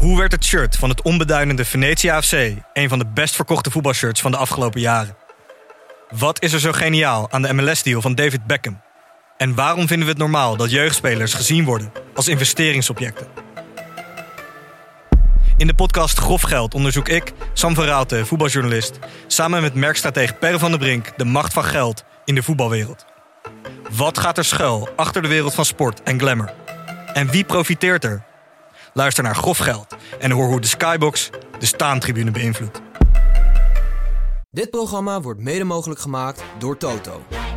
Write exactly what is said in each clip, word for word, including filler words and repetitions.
Hoe werd het shirt van het onbeduidende Venetia F C een van de best verkochte voetbalshirts van de afgelopen jaren? Wat is er zo geniaal aan de M L S-deal van David Beckham? En waarom vinden we het normaal dat jeugdspelers gezien worden als investeringsobjecten? In de podcast Grof Geld onderzoek ik, Sam van Raalte, voetbaljournalist, samen met merkstratege Per van der Brink de macht van geld in de voetbalwereld. Wat gaat er schuil achter de wereld van sport en glamour? En wie profiteert er? Luister naar Grof Geld en hoor hoe de Skybox de staantribune beïnvloedt. Dit programma wordt mede mogelijk gemaakt door Toto.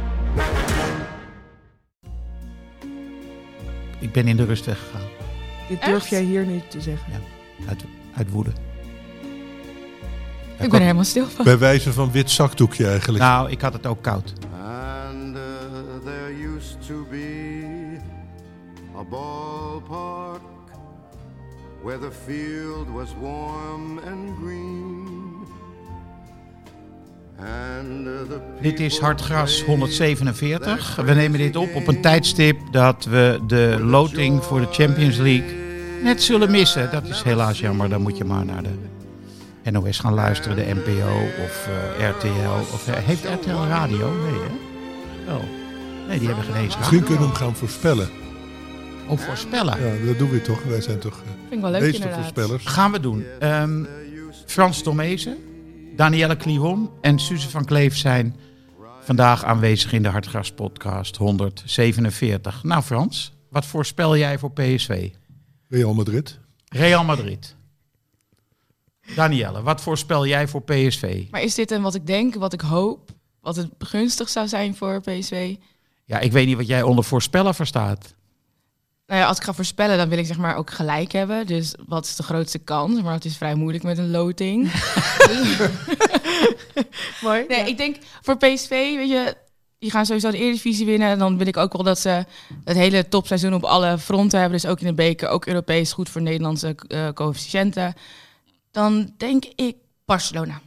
Ik ben in de rust weggegaan. Dit durf Echt? jij hier niet te zeggen? Ja, uit, uit woede. Ik ben er helemaal stil van. Bij wijze van wit zakdoekje eigenlijk. Nou, ik had het ook koud. And uh, there used to be a ballpark where the field was warm and green. And uh, the Dit is Hartgras honderdzevenenveertig. We nemen dit op op een tijdstip dat we de loting voor de Champions League net zullen missen. Dat is helaas jammer. Dan moet je maar naar de N O S gaan luisteren, de N P O of uh, R T L. Of, uh, heeft R T L radio? Nee, hè? Wel. Nee, die hebben geen eens. Misschien kunnen we hem gaan voorspellen. Of voorspellen? Ja, dat doen we toch. Wij zijn toch uh, Vind ik wel leuk, meeste inderdaad. voorspellers. Gaan we doen. Um, Frans Tomezen, Danielle Kliwon en Suze van Kleef zijn vandaag aanwezig in de Hartgras podcast honderdzevenenveertig. Nou Frans, wat voorspel jij voor P S V? Real Madrid. Real Madrid. Danielle, wat voorspel jij voor P S V? Maar is dit een wat ik denk, wat ik hoop, wat het gunstig zou zijn voor P S V? Ja, ik weet niet wat jij onder voorspellen verstaat. Nou ja, als ik ga voorspellen, dan wil ik zeg maar ook gelijk hebben. Dus wat is de grootste kans? Maar het is vrij moeilijk met een loting. Mooi. Nee, ja. ik denk voor P S V, weet je, die gaan sowieso de Eredivisie winnen. En dan wil ik ook wel dat ze het hele topseizoen op alle fronten hebben. Dus ook in de beker, ook Europees, goed voor Nederlandse uh, coëfficiënten. Dan denk ik Barcelona.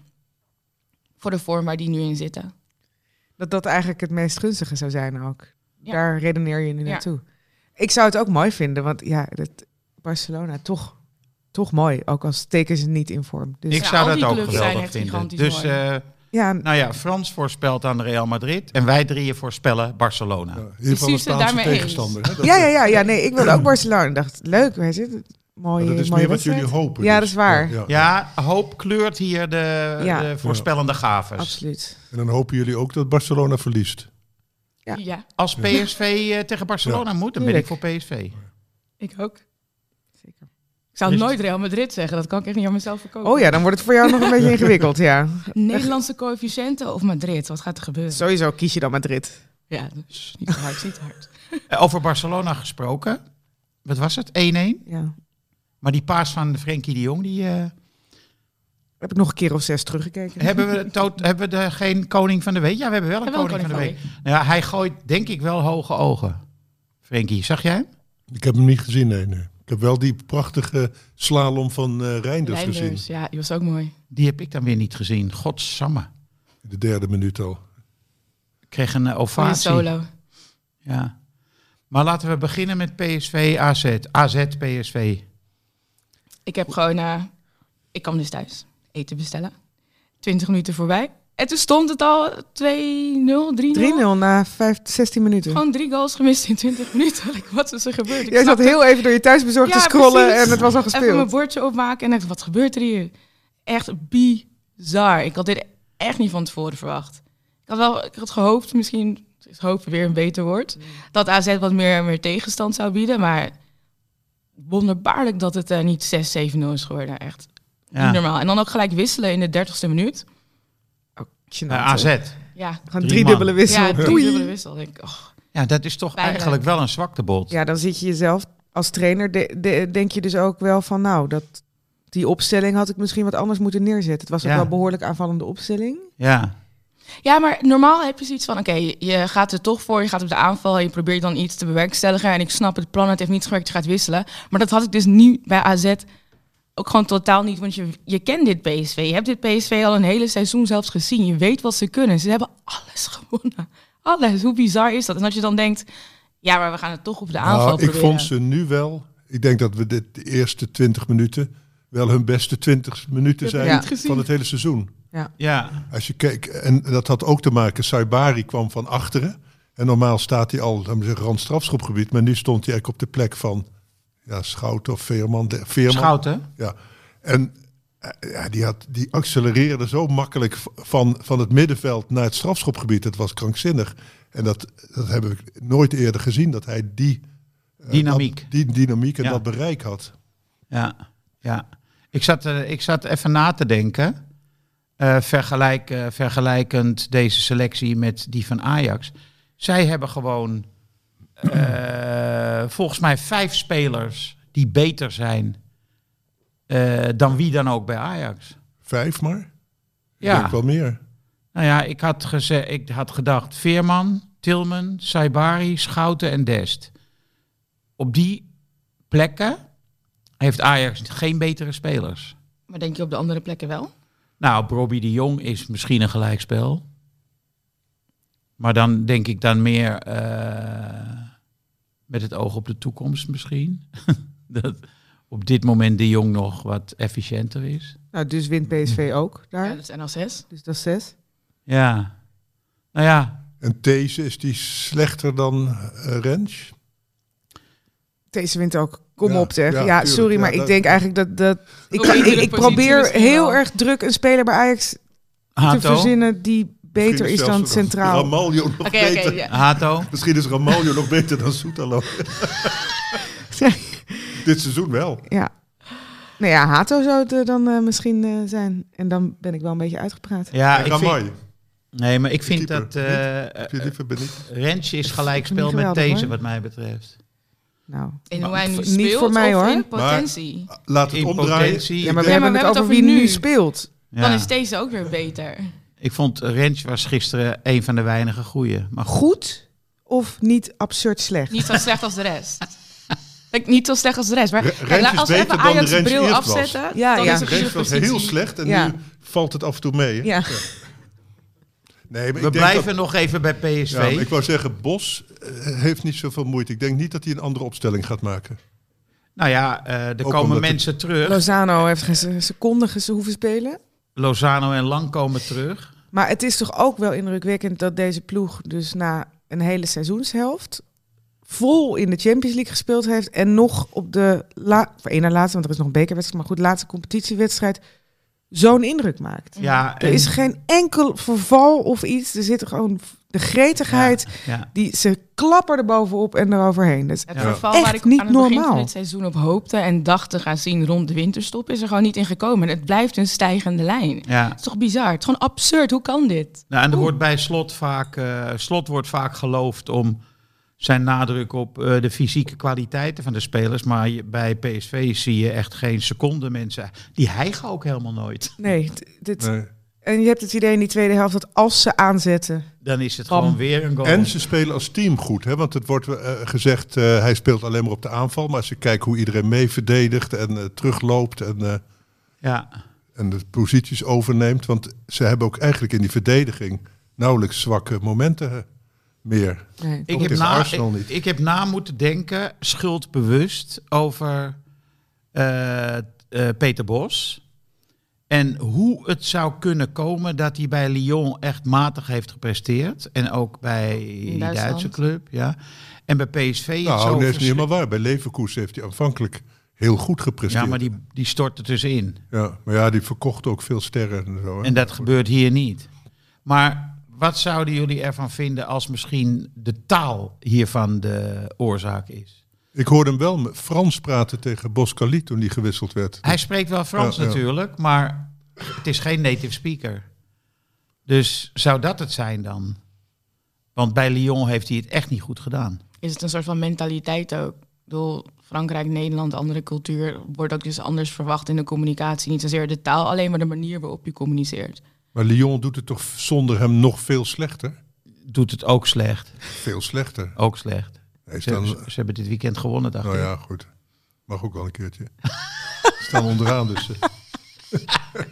Voor de vorm waar die nu in zitten. Dat dat eigenlijk het meest gunstige zou zijn ook. Ja. Daar redeneer je nu Ja. naartoe. Ik zou het ook mooi vinden, want ja, dat Barcelona toch, toch mooi. Ook al steken ze niet in vorm. Dus Ik Ja, zou al dat die ook clubs zijn geweldig echt vinden. gigantisch Dus, mooi. uh, ja, nou ja, Frans voorspelt aan Real Madrid en wij drieën voorspellen Barcelona. Ja, in ieder geval een Is Suze Spaanse daarmee eens? tegenstander. Hè? Dat, ja, ja, ja, ja, nee, ik wilde ook Barcelona. Ik dacht, leuk, wij zitten. Mooie, maar dat is mooie meer wat jullie wedstrijd. hopen. Ja, dus. dat is waar. Ja, ja. Ja, hoop kleurt hier de, Ja. de voorspellende gaves. Absoluut. En dan hopen jullie ook dat Barcelona verliest. Ja. Ja, Als P S V uh, tegen Barcelona moet, dan ben ik voor P S V. ik ook. Zeker. Ik zou Is- nooit Real Madrid zeggen. Dat kan ik echt niet aan mezelf verkopen. Oh ja, dan wordt het voor jou nog een beetje ingewikkeld, ja. Nederlandse coëfficiënten of Madrid? Wat gaat er gebeuren? Sowieso kies je dan Madrid. Ja, dat is niet te hard, is niet te hard. Uh, over Barcelona gesproken. Wat was het? één-één. Ja. Maar die paas van Frenkie de Jong, die... Uh, Heb ik nog een keer of zes teruggekeken. hebben we, toot, hebben we de, geen koning van de week? Ja, we hebben wel een We hebben koning, wel een van de week. Nou ja, hij gooit denk ik wel hoge ogen. Frenkie, zag jij hem? Ik heb hem niet gezien, nee, nee. Ik heb wel die prachtige slalom van uh, Reinders gezien. Reinders, ja, die was ook mooi. Die heb ik dan weer niet gezien. Godsamme. In de derde minuut al. Ik kreeg een uh, Goeie ovatie. solo. Ja. Maar laten we beginnen met P S V A Z. A Z P S V. Ik heb gewoon... Uh, ik kwam dus thuis eten bestellen. twintig minuten voorbij. En toen stond het al twee nul, drie nul. drie nul na vijf, zestien minuten. Gewoon drie goals gemist in twintig minuten. Like, wat is er gebeurd? Ik Jij zat snapte- heel even door je thuisbezorgd te Ja, scrollen precies. en het was al Even mijn gespeeld. bordje opmaken en dacht, wat gebeurt er hier? Echt bizar. Ik had dit echt niet van tevoren verwacht. Ik had wel ik had gehoopt, misschien is hopen weer een beter woord, dat A Z wat meer, meer tegenstand zou bieden. Maar wonderbaarlijk dat het uh, niet zes zeven nul is geworden. Echt Ja. niet normaal. En dan ook gelijk wisselen in de dertigste minuut. Gênant, Uh, A Z. hè? Ja, Gewoon Drie drie man. dubbele wissel. ja drie Doei. dubbele wissel. Denk ik, oh. Ja, dat is toch Pijnlijk. eigenlijk wel een zwaktebod. Ja, dan zit je jezelf als trainer, de, de, denk je dus ook wel van, nou, dat, die opstelling had ik misschien wat anders moeten neerzetten. Het was ook Ja. wel een behoorlijk aanvallende opstelling. Ja. Ja, maar normaal heb je zoiets van, oké, okay, je gaat er toch voor, je gaat op de aanval en je probeert dan iets te bewerkstelligen. En ik snap het plan, het heeft niet gewerkt, je gaat wisselen. Maar dat had ik dus nu bij A Z ook gewoon totaal niet, want je, je kent dit P S V. Je hebt dit P S V al een hele seizoen zelfs gezien. Je weet wat ze kunnen. Ze hebben alles gewonnen. Alles. Hoe bizar is dat? En als je dan denkt, ja, maar we gaan het toch op de aanval Nou, proberen. ik vond ze nu wel. Ik denk dat we de, de eerste twintig minuten wel hun beste twintig minuten Ik heb zijn het niet van het hele seizoen. Ja, Als je keek, en dat had ook te maken, Saibari kwam van achteren. En normaal staat hij al, laten we zeggen, rand strafschopgebied. Maar nu stond hij eigenlijk op de plek van ja, Schouten of Veerman. De, Veerman. Schouten. Ja. En uh, ja, die, had, die accelereerde zo makkelijk v- van, van het middenveld naar het strafschopgebied. Het was krankzinnig. En dat, dat hebben we nooit eerder gezien, dat hij die uh, Dynamiek. dat, die dynamiek en Ja. dat bereik had. Ja, ja. Ik zat, uh, ik zat even na te denken. Uh, vergelijk, uh, vergelijkend deze selectie met die van Ajax. Zij hebben gewoon uh, volgens mij vijf spelers die beter zijn uh, dan wie dan ook bij Ajax. Vijf maar? Ik Ja. denk wel meer. Nou ja, ik had, geze- ik had gedacht Veerman, Tilman, Saibari, Schouten en Dest. Op die plekken heeft Ajax geen betere spelers. Maar denk je op de andere plekken wel? Nou, Robbie de Jong is misschien een gelijkspel. Maar dan denk ik dan meer uh, met het oog op de toekomst misschien. Dat op dit moment de Jong nog wat efficiënter is. Nou, dus wint P S V ook daar. Ja, dat is N L zes. Dus dat is zes. Ja, nou ja, En deze is die slechter dan uh, Rens? Deze wint ook. Kom Ja, op zeg. ja, Ja, tuurlijk. sorry, Ja, maar dat- ik denk eigenlijk dat... dat ik, Ook ik, in ik, iedere probeer positie misschien heel wel. erg druk een speler bij Ajax te Hato. verzinnen die beter Misschien is zelfs dan nog centraal. Ramaljo nog Oké, oké. beter. ja. Hato. Misschien is Ramaljo nog beter dan Soetalo. Dit seizoen wel. Ja. Nou ja, Hato zou het eh, dan eh, misschien eh, zijn. En dan ben ik wel een beetje uitgepraat. Ja, en ik Ramai. vind, nee, maar ik vind keeper, dat uh, Heb je liever Benitez? Rensje is gelijkspel Niet met geweldig, deze hoor. wat mij betreft. Nou, In hoe hij nu Niet speelt voor mij, of hoor. in potentie? Laat het In omdraaien. potentie. ja, maar we denk- hebben maar het we over hebben wie het over nu nu. speelt. Ja. Dan is deze ook weer beter. Ik vond Rensje was gisteren een van de weinige goeie. Maar goed. Goed of niet absurd slecht? Niet zo slecht als de rest. Kijk, niet zo slecht als de rest. Maar Re- kijk, Rens la- is als we beter even dan de Ajax Rens bril eerst was. afzetten, Ja, dan ja. is het Rens iedere was positie. heel slecht en Ja. nu valt het af en toe mee. Hè? Ja. Nee, maar We ik denk blijven dat, nog even bij P S V. ja, maar ik wou zeggen, Bos eh, heeft niet zoveel moeite. Ik denk niet dat hij een andere opstelling gaat maken. Nou ja, uh, er Ook komen omdat mensen terug. Lozano heeft geen se- seconde ge- hoeven spelen. Lozano en Lang komen terug. Maar het is toch ook wel indrukwekkend dat deze ploeg dus na een hele seizoenshelft vol in de Champions League gespeeld heeft en nog op de la- of één na laatste, want er is nog een bekerwedstrijd, maar goed, laatste competitiewedstrijd zo'n indruk maakt. Ja, Er en- is geen enkel verval of iets. Er zit gewoon de gretigheid. Ja, Die, ze klappen er bovenop en eroverheen. Dat is Het Ja. verval Echt waar ik niet aan het begin normaal. van het seizoen op hoopte en dacht te gaan zien rond de winterstop, is er gewoon niet in gekomen. Het blijft een stijgende lijn. ja. Het is toch bizar? Het is gewoon absurd. Hoe kan dit? Nou, en er Oeh. wordt bij Slot vaak, uh, Slot wordt vaak geloofd om zijn nadruk op uh, de fysieke kwaliteiten van de spelers. Maar je, bij P S V zie je echt geen seconde mensen. Die hijgen ook helemaal nooit. nee, d- dit, Nee. en je hebt het idee in die tweede helft dat als ze aanzetten, Dan is het Bam. gewoon weer een goal. En ze spelen als team goed. Hè? Want het wordt uh, gezegd, uh, hij speelt alleen maar op de aanval. Maar als je kijkt hoe iedereen mee verdedigt en uh, terugloopt en, uh, Ja, en de posities overneemt. Want ze hebben ook eigenlijk in die verdediging nauwelijks zwakke momenten uh, meer. nee, ik Ook heb, tegen na, Arsenal ik, niet. ik heb na moeten denken, schuldbewust, over uh, uh, Peter Bos. En hoe het zou kunnen komen dat hij bij Lyon echt matig heeft gepresteerd. En ook bij die Duitsland. Duitse club. Ja. En bij P S V... het Nou, zo dat is niet verschri- helemaal waar. Bij Leverkusen heeft hij aanvankelijk heel goed gepresteerd. Ja, maar die, die stort er tussenin. ja, maar ja, die verkocht ook veel sterren en zo. Hè? En dat gebeurt hier niet. Maar wat zouden jullie ervan vinden als misschien de taal hiervan de oorzaak is? Ik hoorde hem wel met Frans praten tegen Boskali toen die gewisseld werd. Hij spreekt wel Frans Ja, ja. natuurlijk, maar het is geen native speaker. Dus zou dat het zijn dan? Want bij Lyon heeft hij het echt niet goed gedaan. Is het een soort van mentaliteit ook? Ik bedoel, Frankrijk, Nederland, andere cultuur wordt ook dus anders verwacht in de communicatie. Niet zozeer de taal, alleen maar de manier waarop je communiceert. Maar Lyon doet het toch zonder hem nog veel slechter? Doet het ook slecht. Veel slechter. Ook slecht. Hij Ze, staan, ze, ze hebben dit weekend gewonnen, dacht nou ik. ja, goed. Mag ook wel een keertje. Ze staan onderaan dus. eh.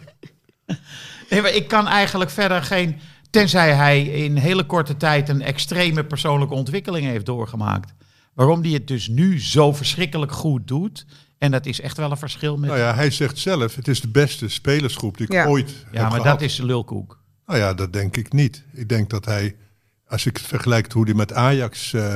Nee, maar ik kan eigenlijk verder geen... Tenzij hij in hele korte tijd een extreme persoonlijke ontwikkeling heeft doorgemaakt. Waarom die het dus nu zo verschrikkelijk goed doet. En dat is echt wel een verschil met... Nou ja, hij zegt zelf, het is de beste spelersgroep die ik Ja. ooit ja, heb maar gehad. dat is de lulkoek. Nou ja, dat denk ik niet. Ik denk dat hij, als ik het vergelijk hoe hij met Ajax uh,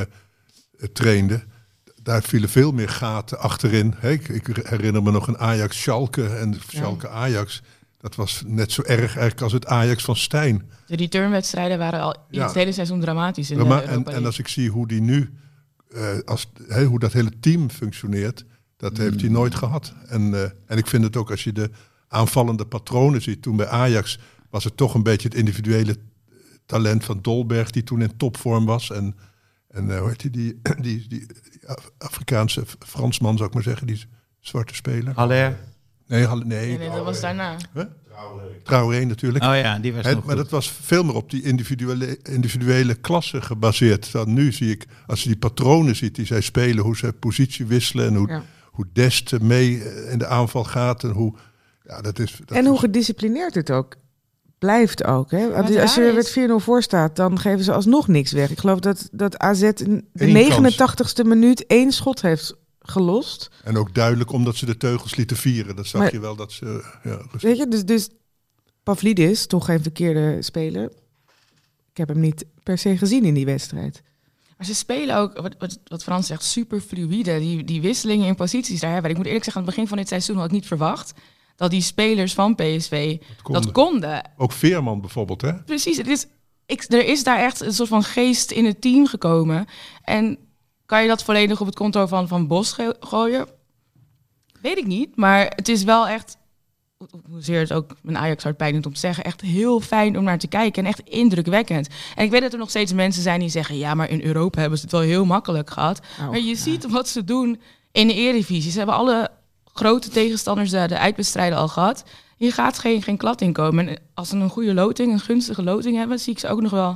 trainde, daar vielen veel meer gaten achterin. Hey, ik, ik herinner me nog een Ajax-Schalke en Schalke-Ajax. Dat was net zo erg eigenlijk als het Ajax van Stijn. De returnwedstrijden waren al in Ja. het hele seizoen dramatisch in Drama- de Europa en, en als ik zie hoe die nu, uh, als, hey, hoe dat hele team functioneert, dat heeft hij nooit gehad. En, uh, en ik vind het ook als je de aanvallende patronen ziet. Toen bij Ajax was het toch een beetje het individuele talent van Dolberg, die toen in topvorm was. En, en uh, hoe heet die, die, die, die Afrikaanse Fransman, zou ik maar zeggen, die zwarte speler. Haller. Nee, Haller- nee. Nee, nee, dat was daarna. Huh? Traoré natuurlijk. Oh ja, die was He, nog maar goed. dat was veel meer op die individuele, individuele klasse gebaseerd. Dan nu zie ik, als je die patronen ziet die zij spelen, hoe ze positie wisselen en hoe, Ja. hoe Dest mee in de aanval gaat en hoe... Ja, dat is, dat En hoe is- gedisciplineerd het ook blijft ook. Hè? Want het als je raar met is- vier nul voor staat, dan geven ze alsnog niks weg. Ik geloof dat, dat A Z in de Eén negenentachtigste minuut één schot heeft gelost. En ook duidelijk omdat ze de teugels lieten vieren. Dat zag Maar- je wel dat ze... Ja, rustig- Weet je, dus, dus Pavlidis, toch geen verkeerde speler. Ik heb hem niet per se gezien in die wedstrijd. Maar ze spelen ook, wat, wat, wat Frans zegt, super fluïde. Die, die wisselingen in posities daar hebben. Ik moet eerlijk zeggen, aan het begin van dit seizoen had ik niet verwacht dat die spelers van P S V konden. dat konden. Ook Veerman bijvoorbeeld, hè? Precies, het is, ik, er is daar echt een soort van geest in het team gekomen. En kan je dat volledig op het konto van Van Bos ge- gooien? Weet ik niet, maar het is wel echt, ho- hoezeer het ook mijn Ajax hart pijn doet om te zeggen, echt heel fijn om naar te kijken en echt indrukwekkend. En ik weet dat er nog steeds mensen zijn die zeggen, ja, maar in Europa hebben ze het wel heel makkelijk gehad. Oh, maar je ziet wat ze doen in de Eredivisie. Ze hebben alle grote tegenstanders de, de uitwedstrijden al gehad. Hier gaat geen, geen klad in komen. En als ze een goede loting, een gunstige loting hebben, zie ik ze ook nog wel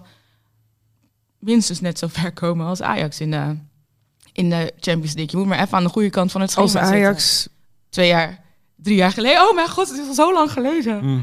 minstens net zo ver komen als Ajax in de, in de Champions League. Je moet maar even aan de goede kant van het schema Als zitten. Ajax... Twee jaar, drie jaar geleden. Oh mijn god, het is al zo lang geleden. Mm.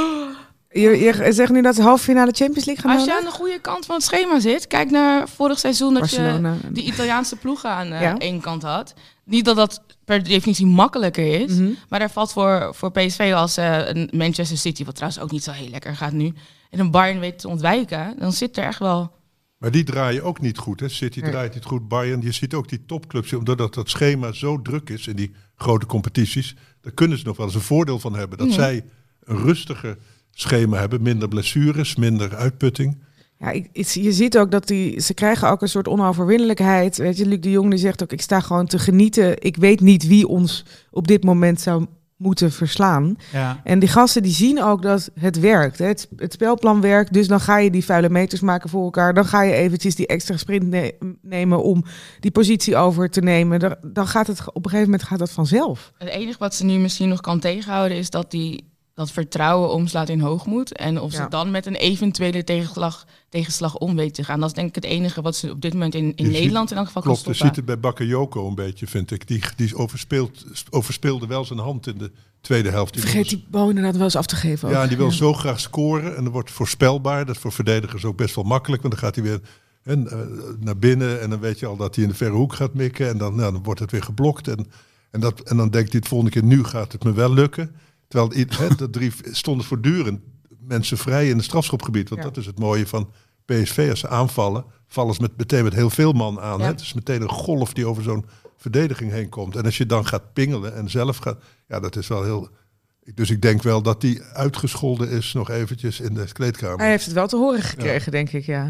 Je, je zegt nu dat ze halve finale Champions League gaan Als je halen? aan de goede kant van het schema zit, kijk naar vorig seizoen dat Barcelona. je die Italiaanse ploegen aan uh, Ja. één kant had. Niet dat dat per definitie makkelijker is, Mhm. maar daar valt voor, voor P S V als uh, een Manchester City, wat trouwens ook niet zo heel lekker gaat nu, en een Bayern weet te ontwijken, dan zit er echt wel... Maar die draaien ook niet goed. Hè? City Nee. draait niet goed. Bayern, je ziet ook die topclubs. Omdat dat, dat schema zo druk is in die grote competities. Daar kunnen ze nog wel eens een voordeel van hebben. Dat Mhm. zij een rustiger schema hebben. Minder blessures, minder uitputting. Ja, ik, ik- je ziet ook dat die, ze krijgen ook een soort onoverwinnelijkheid. Weet je, Luc de Jong die zegt ook, ik sta gewoon te genieten. Ik weet niet wie ons op dit moment zou moeten verslaan. Ja. En die gasten die zien ook dat het werkt. Hè. Het, het spelplan werkt, dus dan ga je die vuile meters maken voor elkaar. Dan ga je eventjes die extra sprint ne- nemen om die positie over te nemen. Dan, dan gaat het op een gegeven moment gaat dat vanzelf. Het enige wat ze nu misschien nog kan tegenhouden is dat die dat vertrouwen omslaat in hoogmoed. En of Ja. ze dan met een eventuele tegenslag, tegenslag om weten te gaan. Dat is denk ik het enige wat ze op dit moment in, in Je ziet- Nederland in elk geval Klopt, kan je stoppen. ziet het bij Bakayoko een beetje, vind ik. Die, die overspeelt, overspeelde wel zijn hand in de tweede helft. Die Vergeet wil- die bal inderdaad wel eens af te geven. Ja, ook. die wil zo graag scoren. En dat wordt voorspelbaar. Dat is voor verdedigers ook best wel makkelijk. Want dan gaat hij weer hè, uh, naar binnen. En dan weet je al dat hij in de verre hoek gaat mikken. En dan, nou, dan wordt het weer geblokt. En, en, dat, en dan denkt hij het volgende keer, nu gaat het me wel lukken. Terwijl i- hè, de drie stonden voortdurend mensen vrij in het strafschopgebied. Want Ja. dat is het mooie van P S V. Als ze aanvallen, vallen ze met, meteen met heel veel man aan. Ja. Hè? Het is meteen een golf die over zo'n verdediging heen komt. En als je dan gaat pingelen en zelf gaat... Ja, dat is wel heel... Dus ik denk wel dat die uitgescholden is nog eventjes in de kleedkamer. Hij heeft het wel te horen gekregen, denk ik, ja.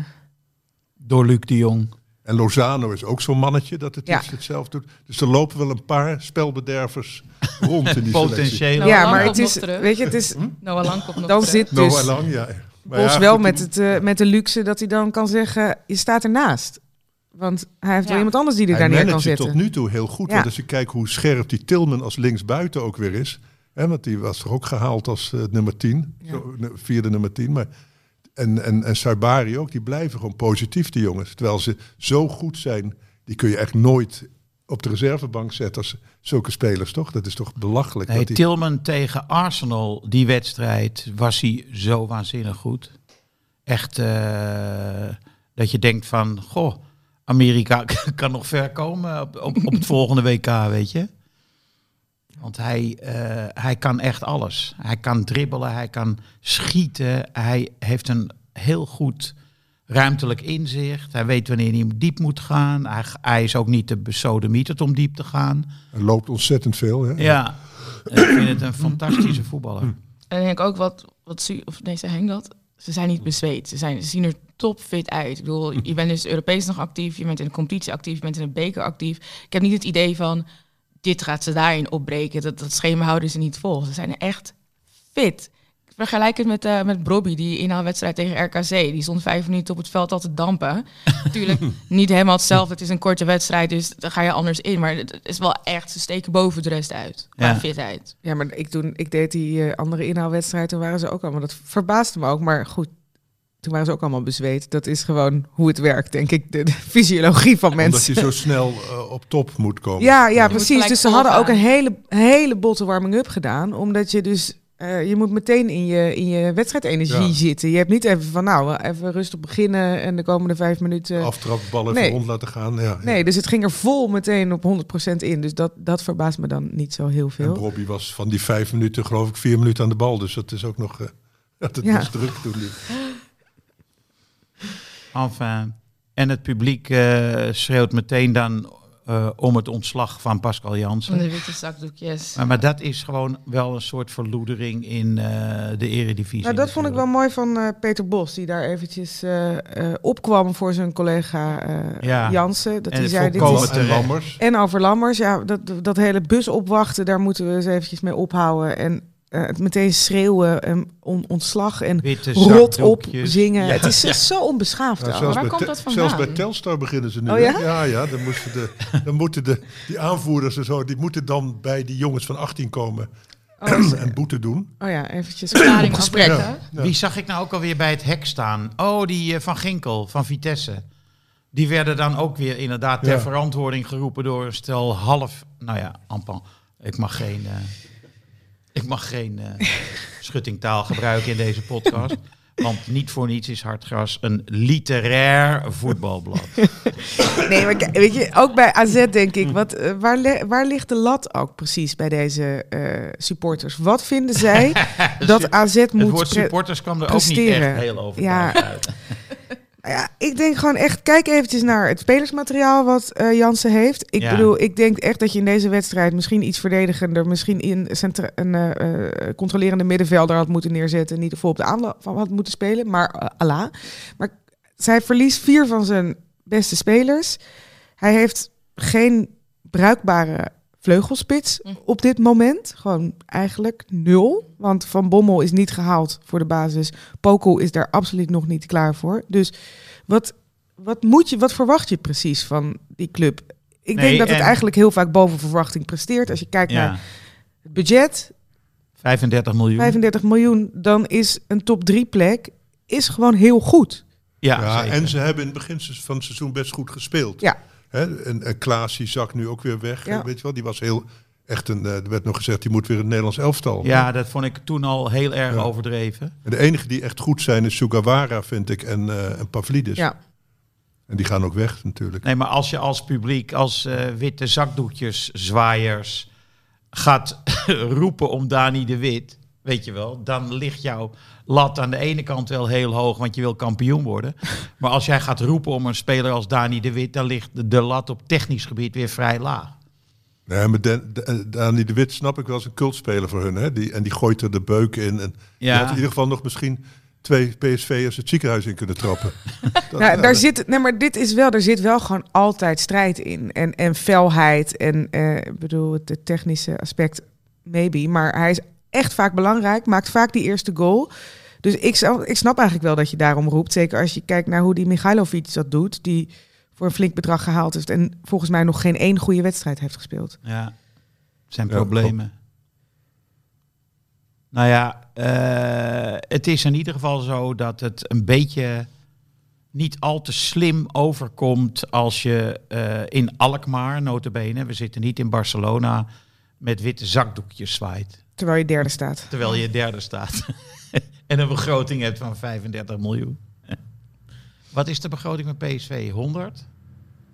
Door Luc de Jong. En Lozano is ook zo'n mannetje dat het Ja. iets hetzelfde doet. Dus er lopen wel een paar spelbedervers rond in die selectie. Potentieel. Nou, ja, Lang maar komt het is, nog terug. weet je, het is... Noah Lang komt nog Dan terug. zit Noah dus Lang, ja. Maar Bos ja, wel goed, met, die- het, eh, met de luxe dat hij dan kan zeggen, je staat ernaast. Want hij heeft wel Ja. iemand anders die er Hij daar neer kan managt het zetten. tot nu toe heel goed. Ja. Want als je kijkt hoe scherp die Tilman als linksbuiten ook weer is. Hè, want die was toch ook gehaald als eh, nummer tien. Ja. Zo, ne- vierde nummer tien. Maar, en, en, en Saibari ook. Die blijven gewoon positief, die jongens. Terwijl ze zo goed zijn. Die kun je echt nooit op de reservebank zetten als zulke spelers, toch? Dat is toch belachelijk. Nee, dat die... Tillman tegen Arsenal, die wedstrijd, was hij zo waanzinnig goed. Echt eh, dat je denkt van, goh, Amerika kan nog ver komen op, op, op het volgende W K, weet je. Want hij, uh, hij kan echt alles. Hij kan dribbelen, hij kan schieten. Hij heeft een heel goed ruimtelijk inzicht. Hij weet wanneer hij diep moet gaan. Hij, hij is ook niet te besodemieterd om diep te gaan. Hij loopt ontzettend veel. Hè? Ja, ik vind het een fantastische voetballer. En ik denk ook wat, wat Su- of nee, zei Henk dat? Ze zijn niet bezweet. Ze, zijn, ze zien er topfit uit. Ik bedoel, je bent dus Europees nog actief, je bent in de competitie actief, je bent in de beker actief. Ik heb niet het idee van, dit gaat ze daarin opbreken. Dat, dat schema houden ze niet vol. Ze zijn echt fit. Vergelijk het met, uh, met Brobby, die inhaalwedstrijd tegen R K C. Die stond vijf minuten op het veld al te dampen. Natuurlijk niet helemaal hetzelfde. Het is een korte wedstrijd, dus daar ga je anders in. Maar het is wel echt, ze steken boven de rest uit. Qua Ja. fitheid. Ja, maar ik, toen, ik deed die uh, andere inhaalwedstrijd, toen waren ze ook allemaal... Dat verbaasde me ook, maar goed. Toen waren ze ook allemaal bezweet. Dat is gewoon hoe het werkt, denk ik. De, de fysiologie van Omdat mensen. je zo snel uh, op top moet komen. Ja, ja, moet precies. gelijk Dus ze hadden ook volgaan. een hele, hele botte warming-up gedaan. Omdat je dus... Uh, je moet meteen in je, in je wedstrijdenergie Ja. zitten. Je hebt niet even van, nou, even rustig beginnen en de komende vijf minuten... Aftrap, bal even Nee. rond laten gaan. Ja, Nee, dus het ging er vol meteen op honderd procent in. Dus dat, dat verbaast me dan niet zo heel En veel. Robbie was van die vijf minuten, geloof ik, vier minuten aan de bal. Dus dat is ook nog... Uh, dat het Ja. was druk toen. niet. Enfin. En het publiek uh, schreeuwt meteen dan uh, om het ontslag van Pascal Jansen. De witte zakdoekjes. Maar, maar dat is gewoon wel een soort verloedering in uh, de eredivisie. Nou, dat vond ik wel natuurlijk. mooi van uh, Peter Bos, die daar eventjes uh, uh, opkwam voor zijn collega uh, Ja. Jansen. Dat En hij zei, dit volkomen is... En terecht. Lammers. En over Lammers, ja, dat, dat hele bus opwachten, daar moeten we eens eventjes mee ophouden. En uh, het meteen schreeuwen en on, ontslag en Witte rot op zakdoekjes. zingen. Ja, het is ja. echt zo onbeschaafd. Ja, al. zelfs, waar bij komt Te- dat vandaan? zelfs bij Telstar beginnen ze nu. Oh ja? hè? Ja, ja, dan, moesten de, dan moeten de, die aanvoerders en zo, die moeten dan bij die jongens van achttien komen Oh, en boete doen. oh ja, eventjes Verklaring op gesprek. afleggen. Ja. Wie zag ik nou ook alweer bij het hek staan? Oh, die uh, Van Ginkel van Vitesse. Die werden dan ook weer inderdaad ter Ja. verantwoording geroepen door een stel half... Nou ja, Ampan, ik mag geen, uh, ik mag geen uh, schuttingtaal gebruiken in deze podcast. Want niet voor niets is Hartgras een literair voetbalblad. Nee, maar kijk, weet je, ook bij A Z denk ik, wat, uh, waar, le- waar ligt de lat ook precies bij deze uh, supporters? Wat vinden zij dat A Z Het moet woord pre- supporters kwam er presteren? ook niet echt heel overtuigend Ja. uit. Nou ja, ik denk gewoon echt, kijk eventjes naar het spelersmateriaal wat uh, Jansen heeft. Ik Ja. bedoel, ik denk echt dat je in deze wedstrijd misschien iets verdedigender, misschien in centra- een uh, uh, controlerende middenvelder had moeten neerzetten. Niet vol op de aanval had moeten spelen, maar uh, Allah. Maar zij verliest vier van zijn beste spelers. Hij heeft geen bruikbare vleugelspits Hm. op dit moment. Gewoon eigenlijk nul. Want Van Bommel is niet gehaald voor de basis. Poku is daar absoluut nog niet klaar voor. Dus wat, wat, moet je, wat verwacht je precies van die club? Ik Nee, denk dat het en- eigenlijk heel vaak boven verwachting presteert. Als je kijkt naar Ja, het budget, vijfendertig miljoen. vijfendertig miljoen, dan is een top drie plek is gewoon heel goed. Ja, Ja, zeker. en ze hebben in het begin van het seizoen best goed gespeeld. Ja. Hè? En, en Klaas die zakt nu ook weer weg. Ja. Weet je wel, die was heel echt een. Uh, er werd nog gezegd, die moet weer een Nederlands elftal. Ja, dat vond ik toen al heel erg Ja. overdreven. En de enige die echt goed zijn is Sugawara, vind ik, en, uh, en Pavlidis. Ja. En die gaan ook weg natuurlijk. Nee, maar als je als publiek, als uh, witte zakdoekjes, zwaaiers gaat roepen om Dani de Wit, weet je wel, dan ligt jouw lat aan de ene kant wel heel hoog, want je wil kampioen worden. Maar als jij gaat roepen om een speler als Dani de Wit, dan ligt de, de lat op technisch gebied weer vrij laag. Nee, maar Dan- Dan- Dani de Wit snap ik wel als een cultspeler voor hun. Hè? Die, en die gooit er de beuk in. En die Ja. had in ieder geval nog misschien twee P S V'ers het ziekenhuis in kunnen trappen. Dat- Nou, ja, daar dat- zit, nee, maar dit is wel, er zit wel gewoon altijd strijd in. En, en felheid en eh, ik bedoel, het technische aspect, maybe. Maar hij is echt vaak belangrijk, maakt vaak die eerste goal. Dus ik, zou, ik snap eigenlijk wel dat je daarom roept. Zeker als je kijkt naar hoe die Michailovic dat doet. Die voor een flink bedrag gehaald heeft. En volgens mij nog geen één goede wedstrijd heeft gespeeld. Ja, zijn Ja, problemen. Nou ja, uh, het is in ieder geval zo dat het een beetje niet al te slim overkomt als je uh, in Alkmaar, nota bene, we zitten niet in Barcelona, met witte zakdoekjes zwaait. Terwijl je derde staat. Terwijl je derde staat. En een begroting hebt van vijfendertig miljoen. Wat is de begroting met P S V? honderd?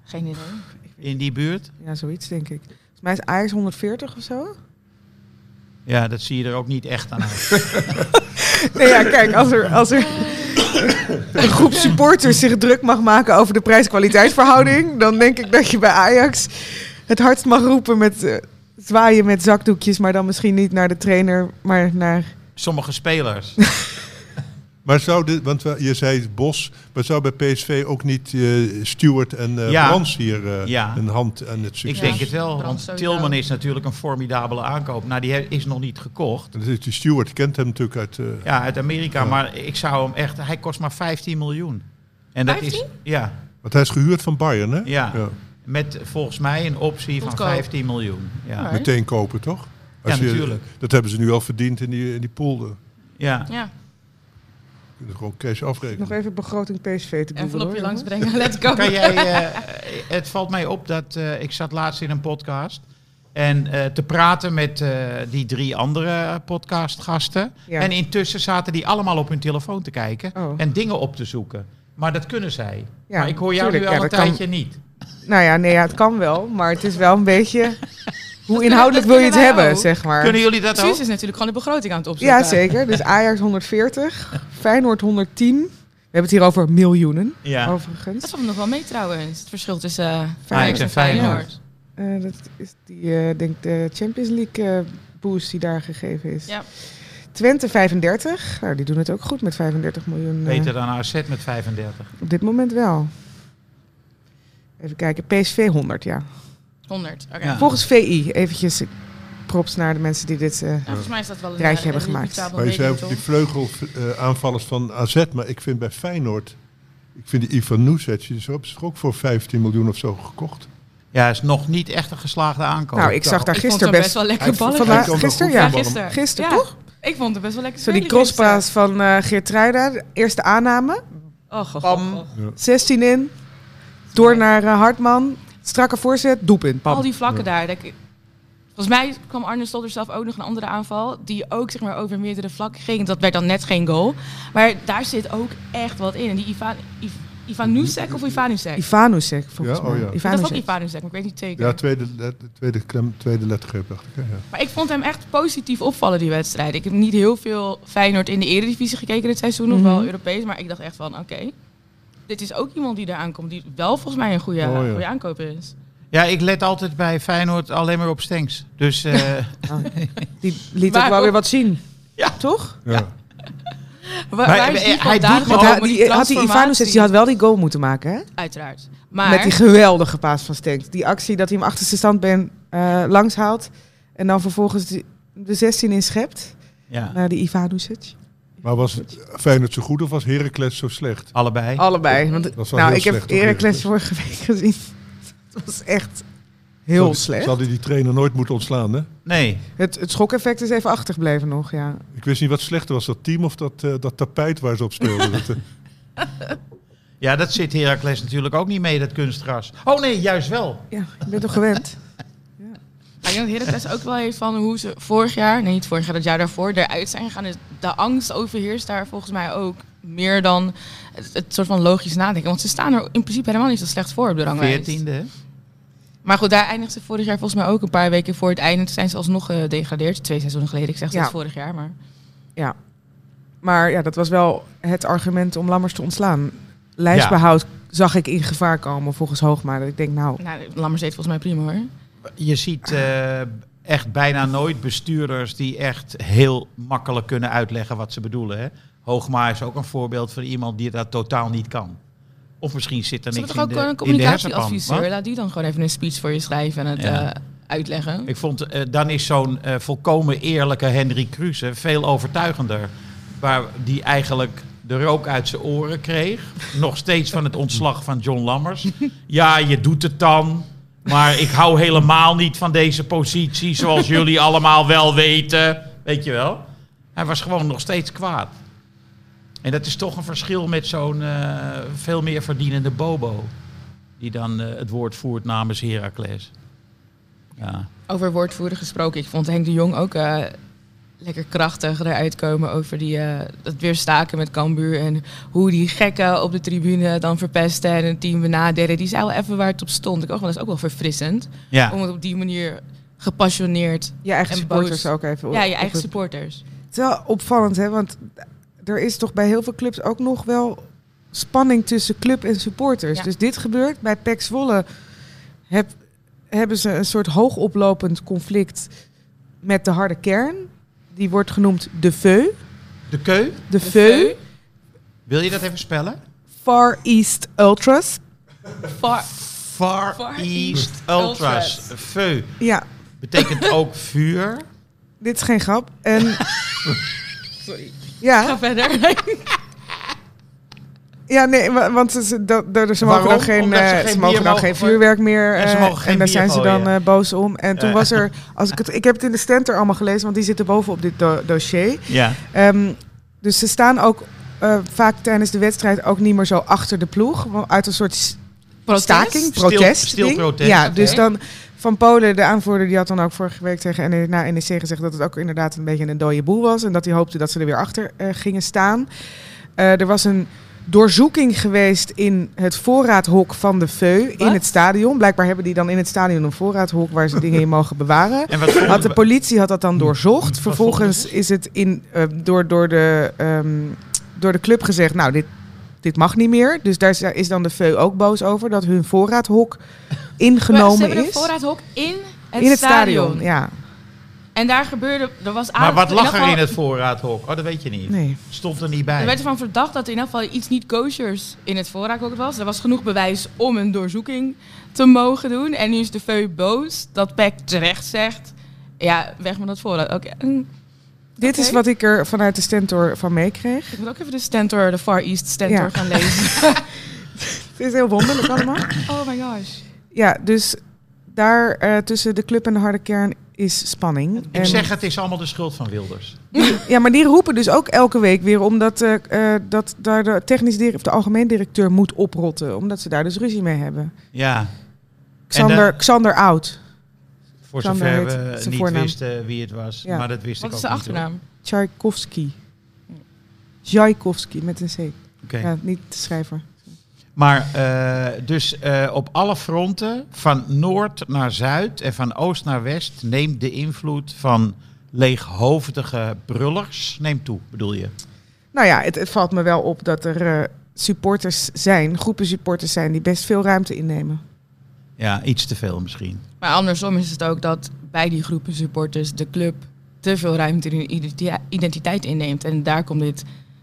Geen idee. In die buurt? Ja, zoiets denk ik. Volgens mij is Ajax honderdveertig of zo. Ja, dat zie je er ook niet echt aan uit. Nee, ja, kijk, als er, als er een groep supporters zich druk mag maken over de prijs-kwaliteitsverhouding, dan denk ik dat je bij Ajax het hardst mag roepen met uh, zwaaien met zakdoekjes, maar dan misschien niet naar de trainer, maar naar... Sommige spelers. Maar zou dit, want we- je zei Bos, maar zou bij P S V ook niet uh, Stewart en uh, Ja. Brands hier uh, Ja. een hand aan het succes? Ik denk het wel, Brands want sowieso. Tilman is natuurlijk een formidabele aankoop. Nou, die he- is nog niet gekocht. En dat is die Stewart kent hem natuurlijk uit... Uh, Ja, uit Amerika, Ja. maar ik zou hem echt... Hij kost maar vijftien miljoen. En dat is... vijftien? Ja, Want hij is gehuurd van Bayern, hè? ja. Met volgens mij een optie van Goedkoop. vijftien miljoen. Ja, Ja. Meteen kopen, toch? ja je- natuurlijk. Dat hebben ze nu al verdiend in die, in die pool. Ja. Ja, Kunnen gewoon cash afrekenen. Nog even begroting P S V te googlen. envelopje hoor, langs jongens. brengen. Let's go. Kan jij, eh, het valt mij op dat eh, ik zat laatst in een podcast en eh, te praten met eh, die drie andere podcastgasten. Ja. En intussen zaten die allemaal op hun telefoon te kijken Oh. en dingen op te zoeken. Maar dat kunnen zij. Ja, maar ik hoor jou tuurlijk. nu Ja, al een dat kan- tijdje niet. Nou ja, nee, ja, het kan wel, maar het is wel een beetje... Hoe kunnen- inhoudelijk dat wil je het kunnen wij hebben, ook. zeg maar. Kunnen jullie dat Suus ook? is natuurlijk gewoon de begroting aan het opzoeken. Ja, zeker. Dus Ajax honderdveertig, Feyenoord honderdtien. We hebben het hier over miljoenen, Ja. overigens. Dat valt nog wel mee trouwens. Het verschil tussen uh, Ajax en Feyenoord. Eh, dat is die, eh, denk de Champions League eh, boost die daar gegeven is. Ja. Twente vijfendertig. Nou, die doen het ook goed met vijfendertig miljoen. eh, Beter dan A Z met vijfendertig. op dit moment wel. Even kijken. P S V honderd, ja. honderd. Oké. Ja. Volgens V I, eventjes eh, props naar de mensen die dit... eh, Ja, volgens mij is dat wel een Rijtje eh, hebben een gemaakt. reputabel Maar je zei medium, over die toch? vleugelaanvallers van A Z, maar ik vind bij Feyenoord, ik vind die Ivan Nusic, die is ook- is ook voor vijftien miljoen of zo gekocht. Ja, is nog niet echt een geslaagde aankoop. nou, ik zag daar Ik vond gisteren hem best... best wel lekker Hij- ballen. vandaag- hij kan wel gisteren, goed ja. voetballen. Gisteren. Gisteren, Ja. toch? Ik vond het best wel lekker Zo die spelen crosspaas van eh Geertruida, de eerste aanname. gisteren. Oh, goh, Bam. goh, goh. zestien in. Door naar eh, Hartman. Strakke voorzet, doelpunt. Pam. Al die vlakken daar. Dat ik, volgens mij kwam Arne Slot er zelf ook nog een andere aanval. Die ook zeg maar, over meerdere vlakken ging. Dat werd dan net geen goal. Maar daar zit ook echt wat in. En die Ivan, Iv, Ivanusek of Ivanusek? Ivanusek, volgens Ja, mij. oh ja. Dat was Ivanusek. ook Ivanusek, maar ik weet niet zeker. Ja, tweede, let- tweede, klem, tweede lettergreep dacht ik. Hè, ja. Maar ik vond hem echt positief opvallen, die wedstrijd. Ik heb niet heel veel Feyenoord in de Eredivisie gekeken dit seizoen. Of Mhm. wel Europees. Maar ik dacht echt van, oké. Dit is ook iemand die daar aankomt. Die wel volgens mij een goede, Oh, ja. goede aankoop is. Ja, ik let altijd bij Feyenoord alleen maar op Stenks. Dus eh, Die liet Maar ook wel ook- weer wat zien. Ja. Toch? Ja. Waar, Maar waar is die hij vandaag doet me Want ook hij, gekomen, die, had die transformatie? Ivanusek, die had wel die goal moeten maken, hè? Uiteraard. Maar Met die geweldige paas van Stenks. Die actie dat hij hem achterste standbeen eh langs haalt. En dan vervolgens die- de zestien in schept. ja, Naar die Ivanusek. Maar was Feyenoord zo goed of was Heracles zo slecht? allebei. Allebei. Want, was wel nou, heel ik heb slecht, toch, Heracles Heracles? vorige week gezien. Het was echt heel Zou- slecht. Ze hadden die trainer nooit moeten ontslaan, hè? Nee, Het, het schokeffect is even achtergebleven nog, ja. Ik wist niet wat slechter was, dat team of dat, eh, dat tapijt waar ze op speelden. Dat, eh, ja, dat zit Heracles natuurlijk ook niet mee, dat kunstgras. Oh nee, juist wel. Ja, ik ben toch gewend. ik denk dat Heracles ook wel heeft van hoe ze vorig jaar, nee niet vorig jaar, dat jaar daarvoor, eruit zijn gegaan. Dus de angst overheerst daar volgens mij ook meer dan het, het soort van logisch nadenken. Want ze staan er in principe helemaal niet zo slecht voor op de ranglijst. Veertiende, hè? Maar goed, daar eindigde ze vorig jaar volgens mij ook een paar weken voor het einde. Toen zijn ze alsnog gedegradeerd. Twee seizoenen geleden, ik zeg Ja. dat vorig jaar. Maar Ja. Maar ja, dat was wel het argument om Lammers te ontslaan. Lijstbehoud zag ik in gevaar komen volgens Hoogma. Dat ik denk, nou, nou, Lammers deed volgens mij prima hoor. Je ziet eh, echt bijna nooit bestuurders die echt heel makkelijk kunnen uitleggen wat ze bedoelen. Hè? Hoogma is ook een voorbeeld van iemand die dat totaal niet kan. Of misschien zit er Ze niks hebben in toch de, ook een in de hersenpan. communicatieadviseur? Wat? Laat die dan gewoon even een speech voor je schrijven en het Ja. eh, uitleggen. Ik vond, eh, dan is zo'n eh, volkomen eerlijke Henry Kruse veel overtuigender. Waar die eigenlijk de rook uit zijn oren kreeg. Nog steeds van het ontslag van John Lammers. Ja, je doet het dan. Maar ik hou helemaal niet van deze positie, zoals jullie allemaal wel weten. Weet je wel? Hij was gewoon nog steeds kwaad. En dat is toch een verschil met zo'n eh, veel meer verdienende Bobo. Die dan eh, het woord voert namens Heracles. Ja. Over woordvoerder gesproken. Ik vond Henk de Jong ook eh, lekker krachtig eruit komen over die, uh, dat weer staken met Cambuur. En hoe die gekken op de tribune dan verpesten en een team benaderen. Die zei wel even waar het op stond. Ik dacht, dat is ook wel verfrissend. Ja. Om het op die manier gepassioneerd Je eigen en supporters boos. ook even. Ja, je op eigen het- supporters. Het is wel opvallend, hè? Want er is toch bij heel veel clubs ook nog wel spanning tussen club en supporters. Ja. Dus dit gebeurt. Bij P E C Zwolle heb, hebben ze een soort hoogoplopend conflict met de harde kern. Die wordt genoemd de Veu. De keu? De Veu. Wil je dat even spellen? Far East Ultras. Far, Far, Far East East Ultras. Ultras. Veu. Ja, Betekent ook vuur. dit is geen grap. En sorry. ja, Ga verder. ja, nee, wa- want ze, ze, dat, dat- ze mogen Waarom? dan geen, Omdat ze eh, geen ze bier mogen dan mogen geen gooien. vuurwerk meer. En ze eh, mogen geen en daar bier zijn ze dan gooien. eh, boos om. En toen Ja. was er, als ik het, ik heb het in de Stentor allemaal gelezen, want die zitten bovenop dit do- dossier. Ja. Ehm, dus ze staan ook eh, vaak tijdens de wedstrijd ook niet meer zo achter de ploeg, want uit een soort s- staking, Stil- protest. stil ding. protest. Ja, Oké. dus dan Van Polen, de aanvoerder, die had dan ook vorige week tegen N- na N E C gezegd dat het ook inderdaad een beetje een dode boel was en dat hij hoopte dat ze er weer achter eh, gingen staan. Eh, er was een doorzoeking geweest in het voorraadhok van de Veu in Wat? het stadion. Blijkbaar hebben die dan in het stadion een voorraadhok waar ze dingen in mogen bewaren. En wat vonden Had de we- politie had dat dan doorzocht. Wat Vervolgens vonden is het in, eh, door, door, de, ehm, door de club gezegd, nou, dit, dit mag niet meer. Dus daar is- is dan de Veu ook boos over dat hun voorraadhok Ze ingenomen hebben een is. voorraadhok in het, In het stadion. stadion, ja. En daar gebeurde, er was Maar aan- wat in lag elk er in geval- het voorraadhok? Oh, dat weet je niet. Nee. Stond er niet Er bij. werd ervan verdacht dat er in elk geval iets niet koshers in het voorraadhok was. Er was genoeg bewijs om een doorzoeking te mogen doen. En nu is de Veu boos dat P E C terecht zegt, ja, weg met dat voorraad. Oké, mm, Dit Oké. is wat ik er vanuit de Stentor van meekreeg. ik moet ook even de Stentor, de Far East Stentor Ja. gaan lezen. Het is heel wonderlijk allemaal. Oh my gosh. Ja, dus daar eh, tussen de club en de harde kern is spanning. Ik En- zeg, het is allemaal de schuld van Wilders. Ja, maar die roepen dus ook elke week weer omdat eh, eh, dat daar de technisch direct, of de algemeen directeur moet oprotten, omdat ze daar dus ruzie mee hebben. Ja, Xander, eh, Xander Oud, voor Xander zover heet we zijn niet voornaam. wisten wie het was. Ja. Maar dat wist Wat ik is ook de niet, hoor. achternaam? Tchaikovsky. Tchaikovsky met een C. Oké. Ja, niet de schrijver. Maar eh, dus eh, op alle fronten, van noord naar zuid en van oost naar west, neemt de invloed van leeghoofdige brullers neemt toe, bedoel je? Nou ja, het, het valt me wel op dat er eh, supporters zijn, groepen supporters zijn die best veel ruimte innemen. Ja, iets te veel misschien. Maar andersom is het ook dat bij die groepen supporters de club te veel ruimte in hun identi- identiteit inneemt. En daar komt dit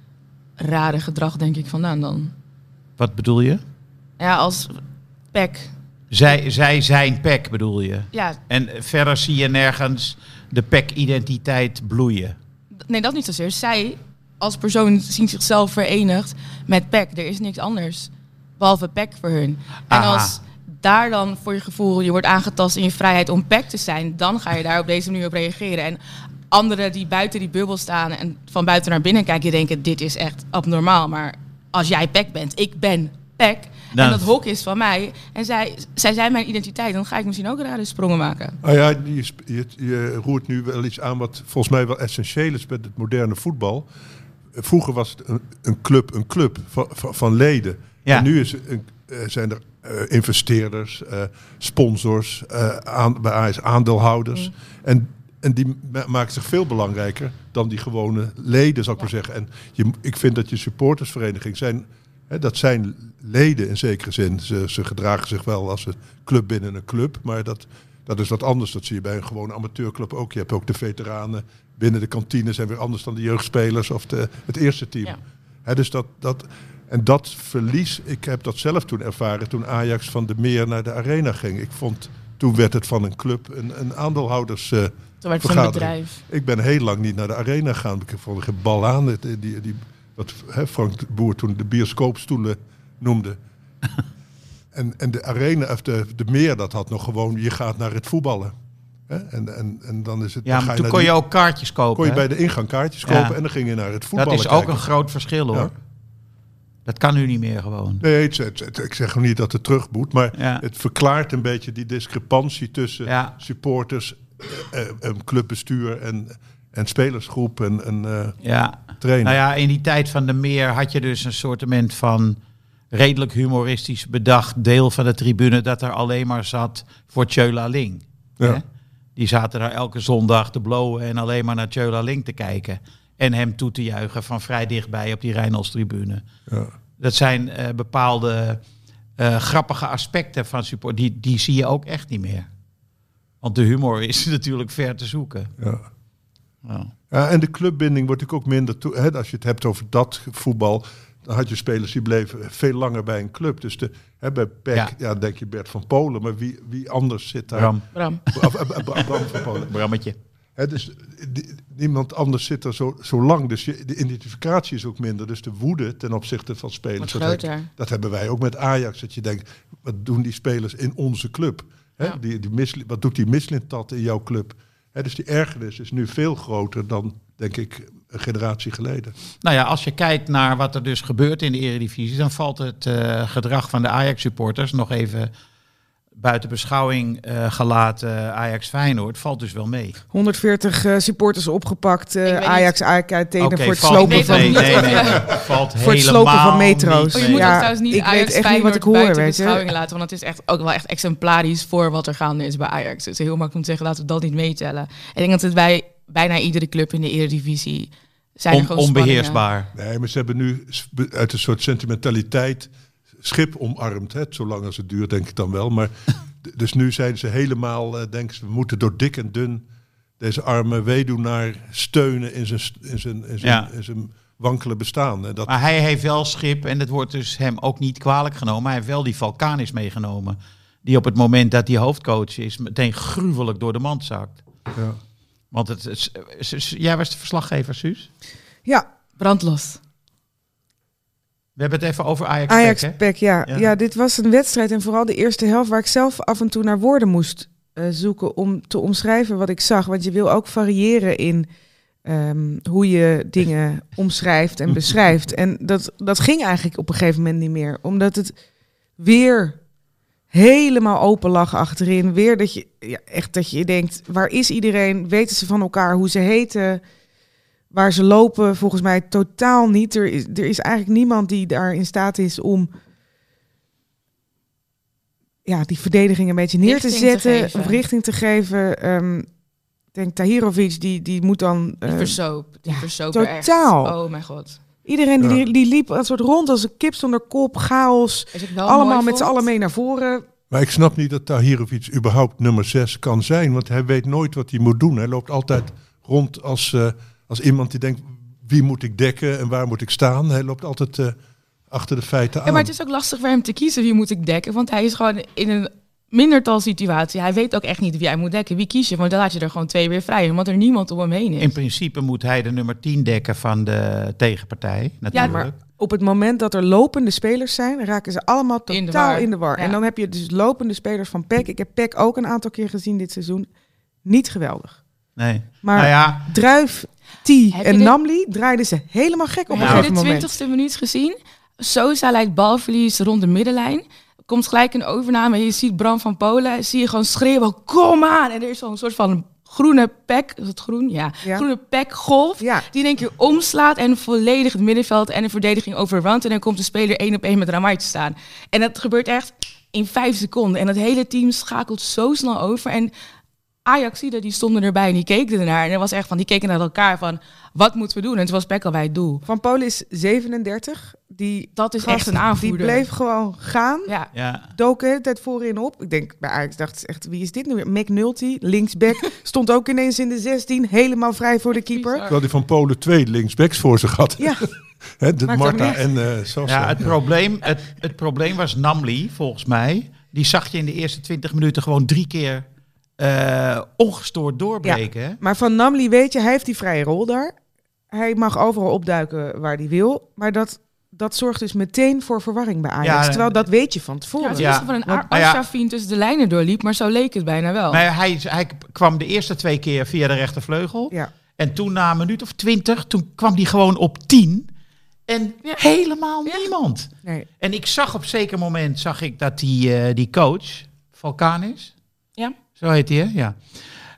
rare gedrag denk ik vandaan dan. Wat bedoel je? Ja, als P E C. Zij, zij zijn P E C, bedoel je? Ja, En verder zie je nergens de P E C-identiteit bloeien. d- nee, dat niet zozeer. Zij als persoon zien zichzelf verenigd met P E C. Er is niks anders behalve P E C voor hun. En Aha. als daar dan voor je gevoel je wordt aangetast in je vrijheid om P E C te zijn, dan ga je daar op deze manier op reageren. En anderen die buiten die bubbel staan en van buiten naar binnen kijken, die denken dit is echt abnormaal. Maar als jij P E C bent, ik ben P E C Nou, en dat hok is van mij en zij, zij zijn mijn identiteit, dan ga ik misschien ook rare sprongen maken. Nou ja, je, sp- je, je roert nu wel iets aan wat volgens mij wel essentieel is met het moderne voetbal. Vroeger was het een, een club, een club van, van, van leden. Ja. En nu is een, eh, zijn er eh, investeerders, eh, sponsors, eh, aan, bij A S aandeelhouders. Mm. En, en die ma- maken zich veel belangrijker dan die gewone leden, zou ik Ja. maar zeggen. En je, ik vind dat je supportersvereniging zijn, hè, dat zijn leden in zekere zin. Ze, ze gedragen zich wel als een club binnen een club, maar dat, dat is wat anders. Dat zie je bij een gewone amateurclub ook. Je hebt ook de veteranen binnen de kantine zijn weer anders dan de jeugdspelers of de, het eerste team. Ja. Hè, dus dat, dat, en dat verlies, ik heb dat zelf toen ervaren toen Ajax van de Meer naar de Arena ging. Ik vond, toen werd het van een club een, een aandeelhouders... eh, Toen werd het een vergadering. bedrijf. Ik ben heel lang niet naar de Arena gegaan. Ik vond er geen bal aan. Die, die, die, wat hè, Frank de Boer toen de bioscoopstoelen noemde. en, en de Arena, of de, de Meer, dat had nog gewoon, je gaat naar het voetballen. Hè? En, en, en dan is het... Ja, dan ga maar je toen naar kon je die- ook kaartjes kopen. kon je hè? bij de ingang kaartjes kopen Ja. en dan ging je naar het voetballen Dat is ook kijken. een groot verschil, hoor. Ja. Dat kan nu niet meer gewoon. Nee, het, het- het- ik zeg nog niet dat het terug moet, maar Ja. het verklaart een beetje die discrepantie tussen Ja. supporters, eh, eh, een clubbestuur en, en spelersgroep en, en uh, Ja. trainer. Nou ja, in die tijd van de Meer had je dus een soortement van redelijk humoristisch bedacht deel van de tribune dat er alleen maar zat voor Tjöla Ling. Ja. Hè? Die zaten daar elke zondag te blowen en alleen maar naar Tjöla Ling te kijken. En hem toe te juichen van vrij dichtbij op die Rijnaldstribune. Ja. Dat zijn uh, bepaalde uh, grappige aspecten van support. Die, die zie je ook echt niet meer. Want de humor is natuurlijk ver te zoeken. Ja. Ja. Ja, en de clubbinding wordt natuurlijk ook minder toe. Hè, als je het hebt over dat voetbal, dan had je spelers die bleven veel langer bij een club. Dus de, hè, bij P E C, ja. Ja. denk je Bert van Polen, maar wie, wie anders zit daar? Bram. Bram. Of, uh, Bram van Polen. Brammetje. Hè, dus die, niemand anders zit er zo, zo lang. Dus je, de identificatie is ook minder. Dus de woede ten opzichte van spelers. Wat Dat, groter. dat hebben wij ook met Ajax. Dat je denkt, wat doen die spelers in onze club? Hè, Ja. die, die misli- wat doet die Mislintat in jouw club? Hè, dus die ergernis is nu veel groter dan, denk ik, een generatie geleden. Nou ja, als je kijkt naar wat er dus gebeurt in de Eredivisie, dan valt het uh, gedrag van de Ajax-supporters, nog even buiten beschouwing uh, gelaten Ajax-Feyenoord, valt dus wel mee. honderdveertig uh, supporters opgepakt. Uh, Ik weet Ajax, Ajax-Athene Oké, voor het valt slopen niet van... mee. niet Nee, of- nee, ja. valt Voor het slopen van helemaal metro's. niet Oh, je mee. moet Ja, ook trouwens niet ik weet Ajax echt niet Feyenoord wat ik hoor, buiten weet je. beschouwing laten. Want het is echt ook wel echt exemplarisch voor wat er gaande is bij Ajax. Het is heel makkelijk om te zeggen, laten we dat niet meetellen. Ik denk dat het bij bijna iedere club in de Eredivisie zijn er On, gewoon onbeheersbaar. Nee, maar ze hebben nu sp- uit een soort sentimentaliteit schip omarmd. Hè? Zolang als het duurt, denk ik dan wel. Maar d- dus nu zijn ze helemaal, uh, denken ze, we moeten door dik en dun deze arme weduwnaar steunen in zijn, st- in zijn, in zijn, Ja. in zijn wankele bestaan. En dat, Maar hij heeft wel schip, en het wordt dus hem ook niet kwalijk genomen. Hij heeft wel die Valkanis meegenomen. Die op het moment dat hij hoofdcoach is, meteen gruwelijk door de mand zakt. ja. Want het, het, het, jij was de verslaggever, Suus. Ja, Brandlos. We hebben het even over Ajax. Ajax-P E C, ja. Ja. ja. Dit was een wedstrijd en vooral de eerste helft waar ik zelf af en toe naar woorden moest uh, zoeken om te omschrijven wat ik zag. Want je wil ook variëren in um, hoe je dingen omschrijft en beschrijft. En dat, dat ging eigenlijk op een gegeven moment niet meer. Omdat het weer helemaal open lag achterin. Weer dat je, ja, echt dat je denkt, waar is iedereen? Weten ze van elkaar hoe ze heten? Waar ze lopen, volgens mij totaal niet. Er is, er is eigenlijk niemand die daar in staat is om ja, die verdediging een beetje neer Richting te te zetten. geven. Of richting te geven. Um, ik denk Tahirovic, die, die moet dan... Die uh, versoop. Die ja, versoop totaal. er echt. Oh mijn god. Iedereen Ja. die, die liep een soort rond als een kip zonder kop, chaos. Is het wel Allemaal mooi met z'n vond? allen mee naar voren. Maar ik snap niet dat Tahirovic überhaupt nummer zes kan zijn. Want hij weet nooit wat hij moet doen. Hij loopt altijd rond als, uh, als iemand die denkt, wie moet ik dekken en waar moet ik staan? Hij loopt altijd uh, achter de feiten aan. Ja, maar het is ook lastig voor hem te kiezen wie moet ik dekken. Want hij is gewoon in een mindertal situatie. Hij weet ook echt niet wie hij moet dekken. Wie kies je? Want dan laat je er gewoon twee weer vrij. Omdat er niemand om hem heen is. In principe moet hij de nummer tien dekken van de tegenpartij. Natuurlijk. Maar op het moment dat er lopende spelers zijn, raken ze allemaal totaal In de war. in de war. Ja. En dan heb je dus lopende spelers van P E C. Ik heb P E C ook een aantal keer gezien dit seizoen. Niet geweldig. Nee. Maar Nou ja, Druif, T Heb je en dit- Namli draaiden ze helemaal gek op een Heb je gegeven de moment. twintigste minuut gezien? Sosa leidt balverlies rond de middenlijn. Komt gelijk een overname. Je ziet Bram van Polen. Zie je gewoon schreeuwen. Kom aan! En er is zo'n soort van groene pek. Is het groen? Ja. Ja. Groene pekgolf. Ja. Die in één keer omslaat. En volledig het middenveld en de verdediging overrunt. En dan komt de speler één op één met Ramai te staan. En dat gebeurt echt in vijf seconden. En het hele team schakelt zo snel over. En Ajaxiden die stonden erbij en die keken ernaar. En er was echt van, die keken naar elkaar van, wat moeten we doen? En toen was P E C al bij het doel. Van Polen is zevenendertig. Die Dat is gast, echt een aanvoerder. Die bleef gewoon gaan. Ja. ja. Dook de hele tijd voorin op. Ik denk bij Ajax dacht ze echt, wie is dit nu weer? McNulty, linksback, stond ook ineens in de zestien. Helemaal vrij voor de keeper. Terwijl hij van Polen twee linksbacks voor zich had. Ja, Hè, de Maakt Marta ook niet en uh, Sosa. Ja, het probleem, het, het probleem was Namli, volgens mij. Die zag je in de eerste twintig minuten gewoon drie keer uh, ongestoord doorbreken. hè? maar van Namli weet je, hij heeft die vrije rol daar. Hij mag overal opduiken waar hij wil. Maar dat, dat zorgt dus meteen voor verwarring bij Ajax. Ja, Terwijl dat weet je van Ja, tevoren. het Ja. is van een Want- Ar- nou ja. Ashrafin tussen de lijnen doorliep, maar zo leek het bijna wel. Maar hij, hij kwam de eerste twee keer via de rechtervleugel. Ja. En toen na een minuut of twintig, toen kwam hij gewoon op tien. En Ja. helemaal Ja. niemand. Nee. En ik zag op zeker moment, zag ik dat die, uh, die coach, Valkanis, Ja. zo heet hij, hè? Ja.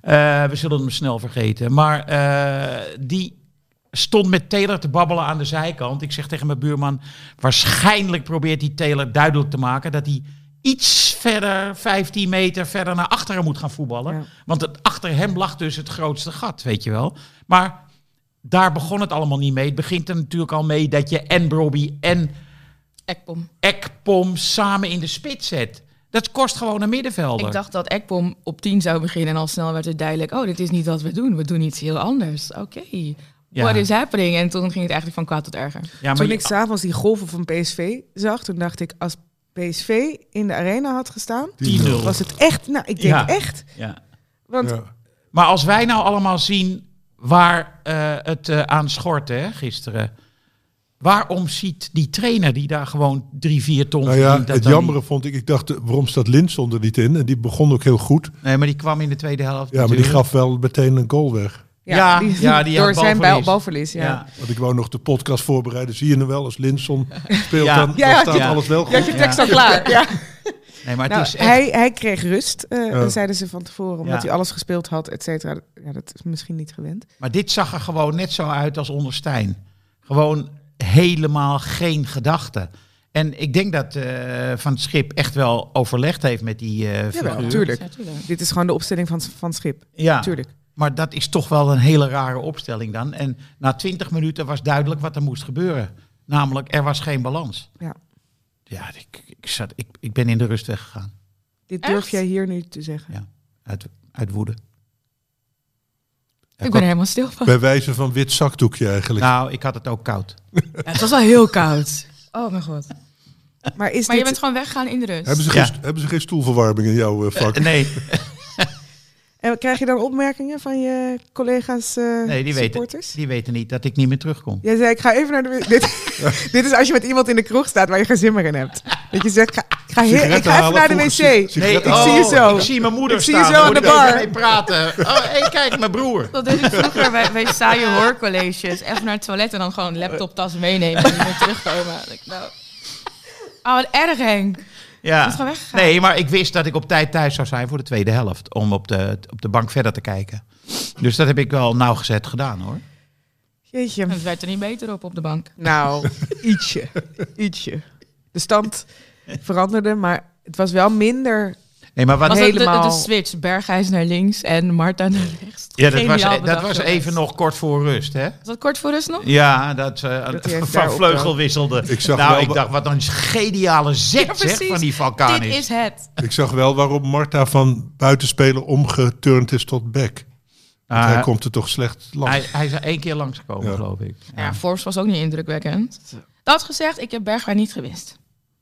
Uh, we zullen hem snel vergeten. Maar uh, die stond met Taylor te babbelen aan de zijkant. Ik zeg tegen mijn buurman, waarschijnlijk probeert die Taylor duidelijk te maken dat hij iets verder, vijftien meter verder naar achteren moet gaan voetballen. Ja. Want het, achter hem lag dus het grootste gat, weet je wel. Maar daar begon het allemaal niet mee. Het begint er natuurlijk al mee dat je en Brobby en Ekpom. Ekpom samen in de spits zet. Dat kost gewoon een middenvelder. Ik dacht dat Ekpom op tien zou beginnen en al snel werd het duidelijk, oh, dit is niet wat we doen. We doen iets heel anders. Oké. Okay. Ja. What is happening? En toen ging het eigenlijk van kwaad tot erger. Ja, maar toen je... ik s'avonds die golven van P S V zag, toen dacht ik, als P S V in de arena had gestaan, tien nul was het echt, nou, ik denk ja. echt. Ja. Want... Ja. Maar als wij nou allemaal zien waar uh, het uh, aan schort, hè, gisteren. Waarom ziet die trainer die daar gewoon drie, vier ton nou ja, verdient... Dat het jammere niet... vond ik, ik dacht, waarom staat Linson er niet in? En die begon ook heel goed. Nee, maar die kwam in de tweede helft Ja, natuurlijk. maar die gaf wel meteen een goal weg. Ja, ja, die, ja, die door had zijn balverlies. balverlies. Ja. Ja. Want ik wou nog de podcast voorbereiden. Zie je nu wel, als Linson speelt, Ja. dan, dan Ja, staat ja. alles wel goed. Je had je tekst Ja. al klaar. Ja. Nee, maar het Nou, is echt... hij, hij kreeg rust, uh, Ja. zeiden ze van tevoren, omdat Ja. hij alles gespeeld had, et cetera. Ja, dat is misschien niet gewend. Maar dit zag er gewoon net zo uit als onder Stijn. Gewoon helemaal geen gedachte. En ik denk dat uh, Van het Schip echt wel overlegd heeft met die uh, figuur. Ja, natuurlijk. Ja, tuurlijk. Dit is gewoon de opstelling van, van Schip. Ja, Natuurlijk. maar dat is toch wel een hele rare opstelling dan. En na twintig minuten was duidelijk wat er moest gebeuren. Namelijk, er was geen balans. Ja. Ja, ik, ik, zat, ik, ik ben in de rust weggegaan. Dit durf Echt? jij hier nu te zeggen. Ja, uit, uit woede. Ik ben er helemaal stil van. Bij wijze van wit zakdoekje eigenlijk. Nou, ik had het ook koud. Ja, het was wel heel koud. Oh mijn god. Maar is Maar je dit... bent gewoon weggegaan in de rust. Hebben, ze Ja. geen, hebben ze geen stoelverwarming in jouw uh, vak? Uh, nee, En krijg je dan opmerkingen van je collega's uh, nee die, weten, supporters? die weten niet dat ik niet meer terugkom. Jij zei, ik ga even naar de... Dit, dit is als je met iemand in de kroeg staat waar je geen zin meer in hebt. Dat je zegt, ga, ik, ga heel, ik Sigaretten ga even halen naar de volgens wc. sig- sigaretten ik halen. zie je zo. Ik zie mijn moeder Ik zie je staan. zo Daar aan de moet ik even bar. mee praten. Oh, hey, kijk, mijn broer. Dat deed ik vroeger bij, bij saaie hoorcolleges. Even naar het toilet en dan gewoon laptoptas meenemen en weer terugkomen. Ik, nou... Oh, wat erg, Henk. Je Ja. bent gewoon weggegaan. Nee, maar ik wist dat ik op tijd thuis zou zijn voor de tweede helft. Om op de, op de bank verder te kijken. Dus dat heb ik wel nauwgezet gedaan, hoor. Jeetje. Het werd er niet beter op op de bank. Nou, ietsje. Ietsje. De stand veranderde, maar het was wel minder... Nee, maar wat... Was het de, helemaal- de switch? Berghuis naar links en Marta naar rechts. Ja, dat was, Geniaal dat bedacht, was jongens. even nog kort voor rust, hè? Was dat kort voor rust nog? Ja, dat, uh, Dat hij even van daarop vleugel kwam. wisselde. Ik zag nou, wel ik wa- dacht, wat een geniale zet, Ja, zeg, precies. van die Valkanis. Dit is het. Ik zag wel waarom Marta van buitenspeler omgeturnd is tot back. Ah, Hij komt er toch slecht langs. hij, hij is er één keer langsgekomen, Ja. geloof ik. Ja, Forbes was ook niet indrukwekkend. Dat gezegd, ik heb Bergwijn niet gewist.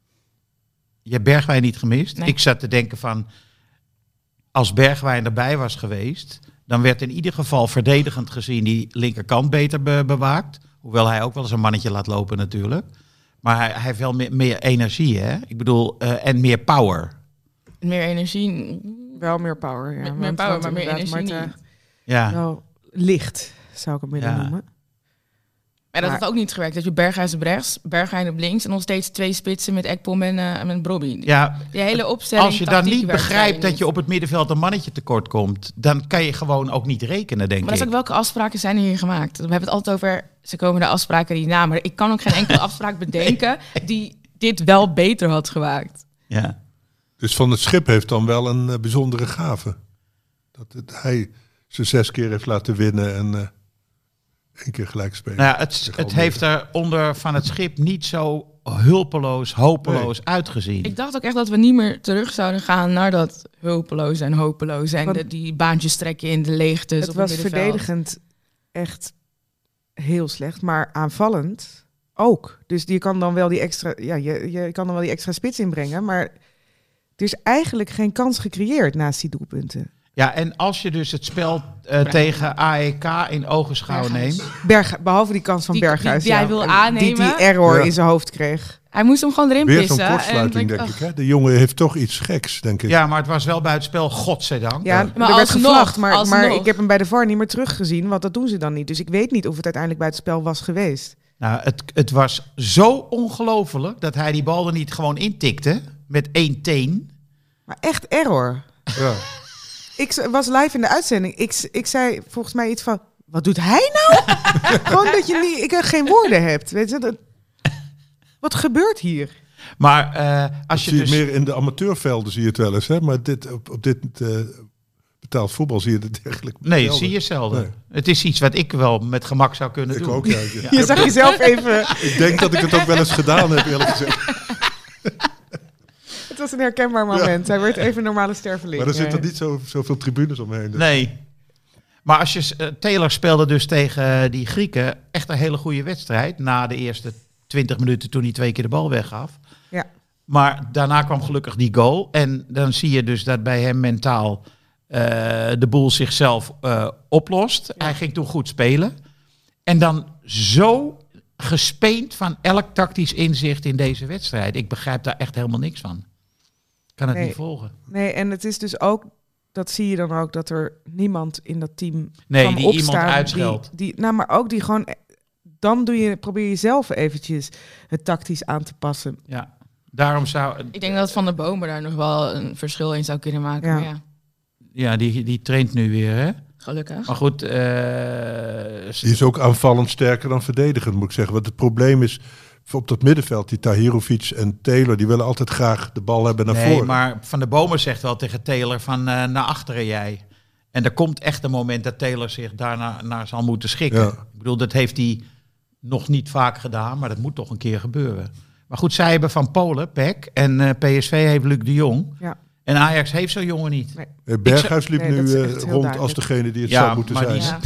Je hebt Bergwijn niet gemist. Nee. Ik zat te denken van, als Bergwijn erbij was geweest, dan werd in ieder geval verdedigend gezien die linkerkant beter be- bewaakt. Hoewel hij ook wel eens een mannetje laat lopen natuurlijk. Maar hij, hij heeft wel meer, meer energie, hè? Ik bedoel, uh, en meer power. Meer energie. Wel meer power, ja. Meer- meer Want- power, want maar meer inderdaad, energie Marta niet. Ja, Wel licht, zou ik hem willen Ja. noemen. Maar dat Maar- had ook niet gewerkt. Dat je Berghuis op rechts, Bergwijn op links en nog steeds twee spitsen met Ekpom en uh, met Brobby. ja. Die hele opstelling. Als je dan tactiek niet werkt begrijpt gewoon dat niet. je op het middenveld een mannetje tekort komt, dan kan je gewoon ook niet rekenen, denk Maar dat is ik. ook welke afspraken zijn er hier gemaakt? We hebben het altijd over, ze komen de afspraken die na, maar ik kan ook geen enkele afspraak bedenken die dit wel beter had gemaakt. Ja. Dus Van het Schip heeft dan wel een uh, bijzondere gave. Dat het, hij ze zes keer heeft laten winnen en uh, één keer gelijk spelen. Nou ja, het, Zeg het al heeft beter. er onder Van het Schip niet zo hulpeloos, hopeloos uitgezien. Ik dacht ook echt dat we niet meer terug zouden gaan naar dat hulpeloos en hopeloos en Want- de, die baantjes trekken in de leegtes Het op was het middenveld. verdedigend echt heel slecht, maar aanvallend ook. Dus je kan dan wel die extra, ja, je, je kan dan wel die extra spits inbrengen, maar er is eigenlijk geen kans gecreëerd naast die doelpunten. Ja, en als je dus het spel uh, tegen A E K in ogenschouw Berghuis. neemt. Berg, behalve die kans van Die- Berghuis, die- die hij ja, wil en aannemen. Die, die error Ja. in zijn hoofd kreeg. Hij moest hem gewoon erin Weer pissen. zo'n kortsluiting, en denk ach, ik. Hè? De jongen heeft toch iets geks, denk ik. Ja, maar het was wel buitenspel, godzijdank. Ja, Ja. er Maar werd alsnog, gevlacht, maar, alsnog. maar ik heb hem bij de V A R niet meer teruggezien, want dat doen ze dan niet. Dus ik weet niet of het uiteindelijk buitenspel was geweest. Nou, het, het was zo ongelooflijk dat hij die bal er niet gewoon intikte met één teen. Maar echt error. Ja. ik was live in de uitzending. Ik, ik zei volgens mij iets van, wat doet hij nou? Gewoon dat je niet, ik geen woorden hebt. Weet je, dat, wat gebeurt hier? Maar uh, als je zie dus... je meer in de amateurvelden zie je het wel eens, hè? Maar dit, op, op dit uh, betaald voetbal zie je het eigenlijk Nee, zelden. zie je zelden. Nee. Het is iets wat ik wel met gemak zou kunnen Ik doen. ook, ja. Ja. Je zag jezelf even... Ik denk dat ik het ook wel eens gedaan heb, eerlijk gezegd. Het was een herkenbaar moment. Hij werd even een normale sterveling. Maar er zitten niet zo, zoveel tribunes omheen. Dus. Nee. Maar als je... Uh, Taylor speelde dus tegen uh, die Grieken echt een hele goede wedstrijd. Na de eerste twintig minuten toen hij twee keer de bal weggaf. Ja. Maar daarna kwam gelukkig die goal. En dan zie je dus dat bij hem mentaal uh, de boel zichzelf uh, oplost. Ja. Hij ging toen goed spelen. En dan zo gespeend van elk tactisch inzicht in deze wedstrijd. Ik begrijp daar echt helemaal niks van. Ik kan het nee. niet volgen. Nee, en het is dus ook, dat zie je dan ook, dat er niemand in dat team nee, kan die opstaan. iemand uitscheldt. Die, die, nou, maar ook die gewoon, dan doe je, probeer je zelf eventjes het tactisch aan te passen. Ja, daarom zou... Ik denk dat Van der Bomen daar nog wel een verschil in zou kunnen maken. Ja. Maar ja, Ja, die, die traint nu weer, hè? gelukkig. Maar goed... Uh, die is ook aanvallend sterker dan verdedigend, moet ik zeggen. Want het probleem is, op dat middenveld, die Tahirovic en Taylor, die willen altijd graag de bal hebben naar nee, voren. maar Van der Bomen zegt wel tegen Taylor van uh, naar achteren jij. En er komt echt een moment dat Taylor zich daarna naar zal moeten schikken. Ja. Ik bedoel, dat heeft hij nog niet vaak gedaan, maar dat moet toch een keer gebeuren. Maar goed, zij hebben van Polen, P E C, en uh, P S V heeft Luc de Jong. Ja. En Ajax heeft zo'n jongen niet. Nee. Berghuis liep nee, nu dat is uh, echt heel rond duidelijk. als degene die het Ja, zou moeten maar zijn. die- Ja.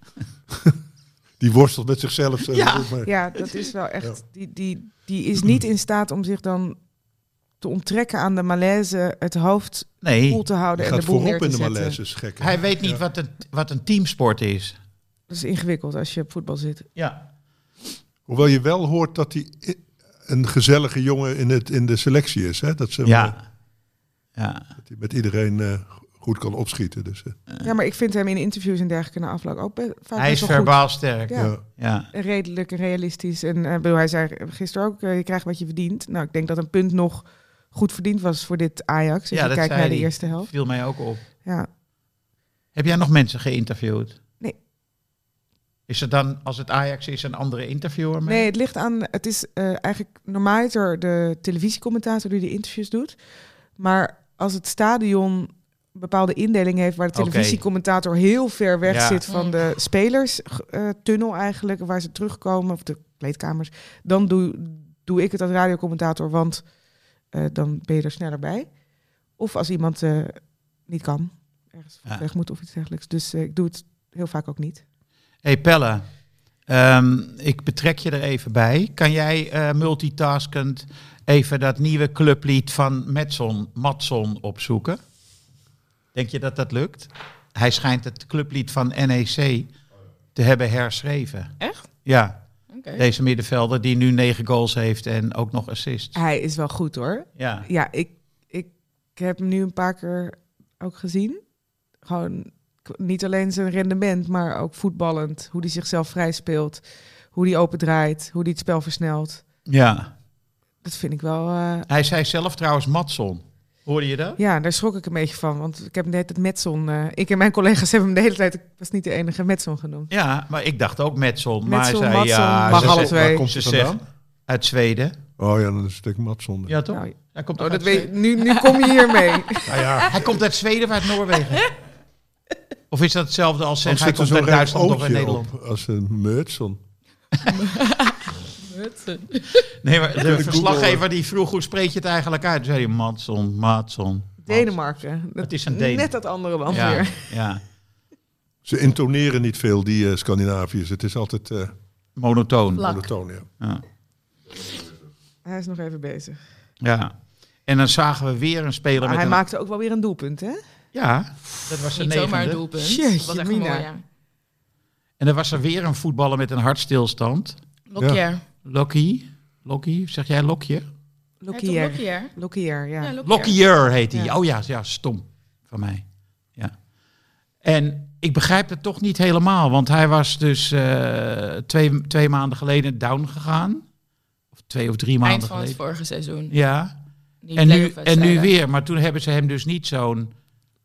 Die worstelt met zichzelf. zo. Ja. Maar- Ja, dat is wel echt, Ja. die, die, die is niet in staat om zich dan te onttrekken aan de malaise, het hoofd Nee, koel te houden Die en gaat de boel neer voorop te in de zetten. malaise, is gek. hè? hij weet niet Ja. wat, een, wat een teamsport is. Dat is ingewikkeld als je op voetbal zit. Ja. Hoewel je wel hoort dat hij i- een gezellige jongen in, het, in de selectie is. Hè? Dat, ze hem, eh, Ja. Ja. dat hij met iedereen uh, goed kan opschieten. Dus, uh, Ja, maar ik vind hem in interviews en dergelijke na afloop ook be- vaak Hij best is wel goed. verbaal sterk. Ja. Ja. ja. Ja. Redelijk en realistisch. En uh, bedoel, hij zei gisteren ook, uh, je krijgt wat je verdient. Nou, ik denk dat een punt nog goed verdiend was voor dit Ajax. Als Ja, je dat kijkt zei naar de hij. eerste helft. Viel mij ook op. Ja. Heb jij nog mensen geïnterviewd? Nee. Is er dan, als het Ajax is, een andere interviewer mee? Nee, het ligt aan, het is uh, eigenlijk normaal is er de televisiecommentator die de interviews doet. Maar als het stadion een bepaalde indeling heeft waar de Oké. televisiecommentator heel ver weg Ja. zit van de spelerstunnel eigenlijk, waar ze terugkomen, of de kleedkamers, dan doe, doe ik het als radiocommentator, want uh, dan ben je er sneller bij. Of als iemand uh, niet kan, ergens Ja. weg moet of iets dergelijks. Dus uh, ik doe het heel vaak ook niet. Hey Pelle, um, ik betrek je er even bij. Kan jij uh, multitaskend even dat nieuwe clublied van Matson, Matson opzoeken? Denk je dat dat lukt? Hij schijnt het clublied van N E C te hebben herschreven. Echt? Ja, Oké. deze middenvelder die nu negen goals heeft en ook nog assists. Hij is wel goed hoor. Ja, Ja, ik, ik heb hem nu een paar keer ook gezien. Gewoon k- niet alleen zijn rendement, maar ook voetballend. Hoe hij zichzelf vrij speelt. Hoe hij opendraait. Hoe hij het spel versnelt. ja. Dat vind ik wel... uh, Hij zei zelf trouwens Matson. Hoorde je dat? ja, daar schrok ik een beetje van. Want ik heb hem de hele tijd Metson... uh, ik en mijn collega's hebben hem de hele tijd... Ik was niet de enige Metson genoemd. Ja, maar ik dacht ook Matson. Maar Metson, hij zei Matson, ja, mag ze alle zegt- twee. Waar komt Ze het zegt vandaan? uit Zweden. Oh ja, dan is het een stuk mat zonder. Ja, toch? Nou, Hij komt oh, toch dat uit weet, Zweden? nu, nu kom je hier mee. Nou ja, Hij komt uit Zweden of uit Noorwegen? Of is dat hetzelfde als dan zeggen hij zit er komt zo'n uit recht Duitsland of uit oogje Nederland? op als een Mutson. Nee, maar de Google. verslaggever die vroeg hoe spreek je het eigenlijk uit? Toen zei hij Matson, Matson. Denemarken. Dat Het is een Deen. Net dat andere land Ja, weer. ja, Ze intoneren niet veel, die uh, Scandinaviërs. Het is altijd uh, monotoon. Vlak. monotoon, ja. Ja. Hij is nog even bezig. ja. En dan zagen we weer een speler Maar met hij een... maakte ook wel weer een doelpunt, hè? Ja, dat was zijn Niet zomaar een negende. doelpunt. Jeetje, Wat echt Mina. mooi, ja. En dan was er weer een voetballer met een hartstilstand. Lokier. Lokkie. Lokkie, zeg jij Lokje? Lokier. Lokier. Lokier, ja. Ja, Lokier. Lokkier heet hij. Ja. Oh ja, ja, stom van mij. Ja. En ik begrijp het toch niet helemaal, want hij was dus uh, twee, twee maanden geleden down gegaan. Of twee of drie maanden Eind van het geleden. vorige seizoen. Ja, Die en nu, play-off en nu wedstrijden. weer. Maar toen hebben ze hem dus niet zo'n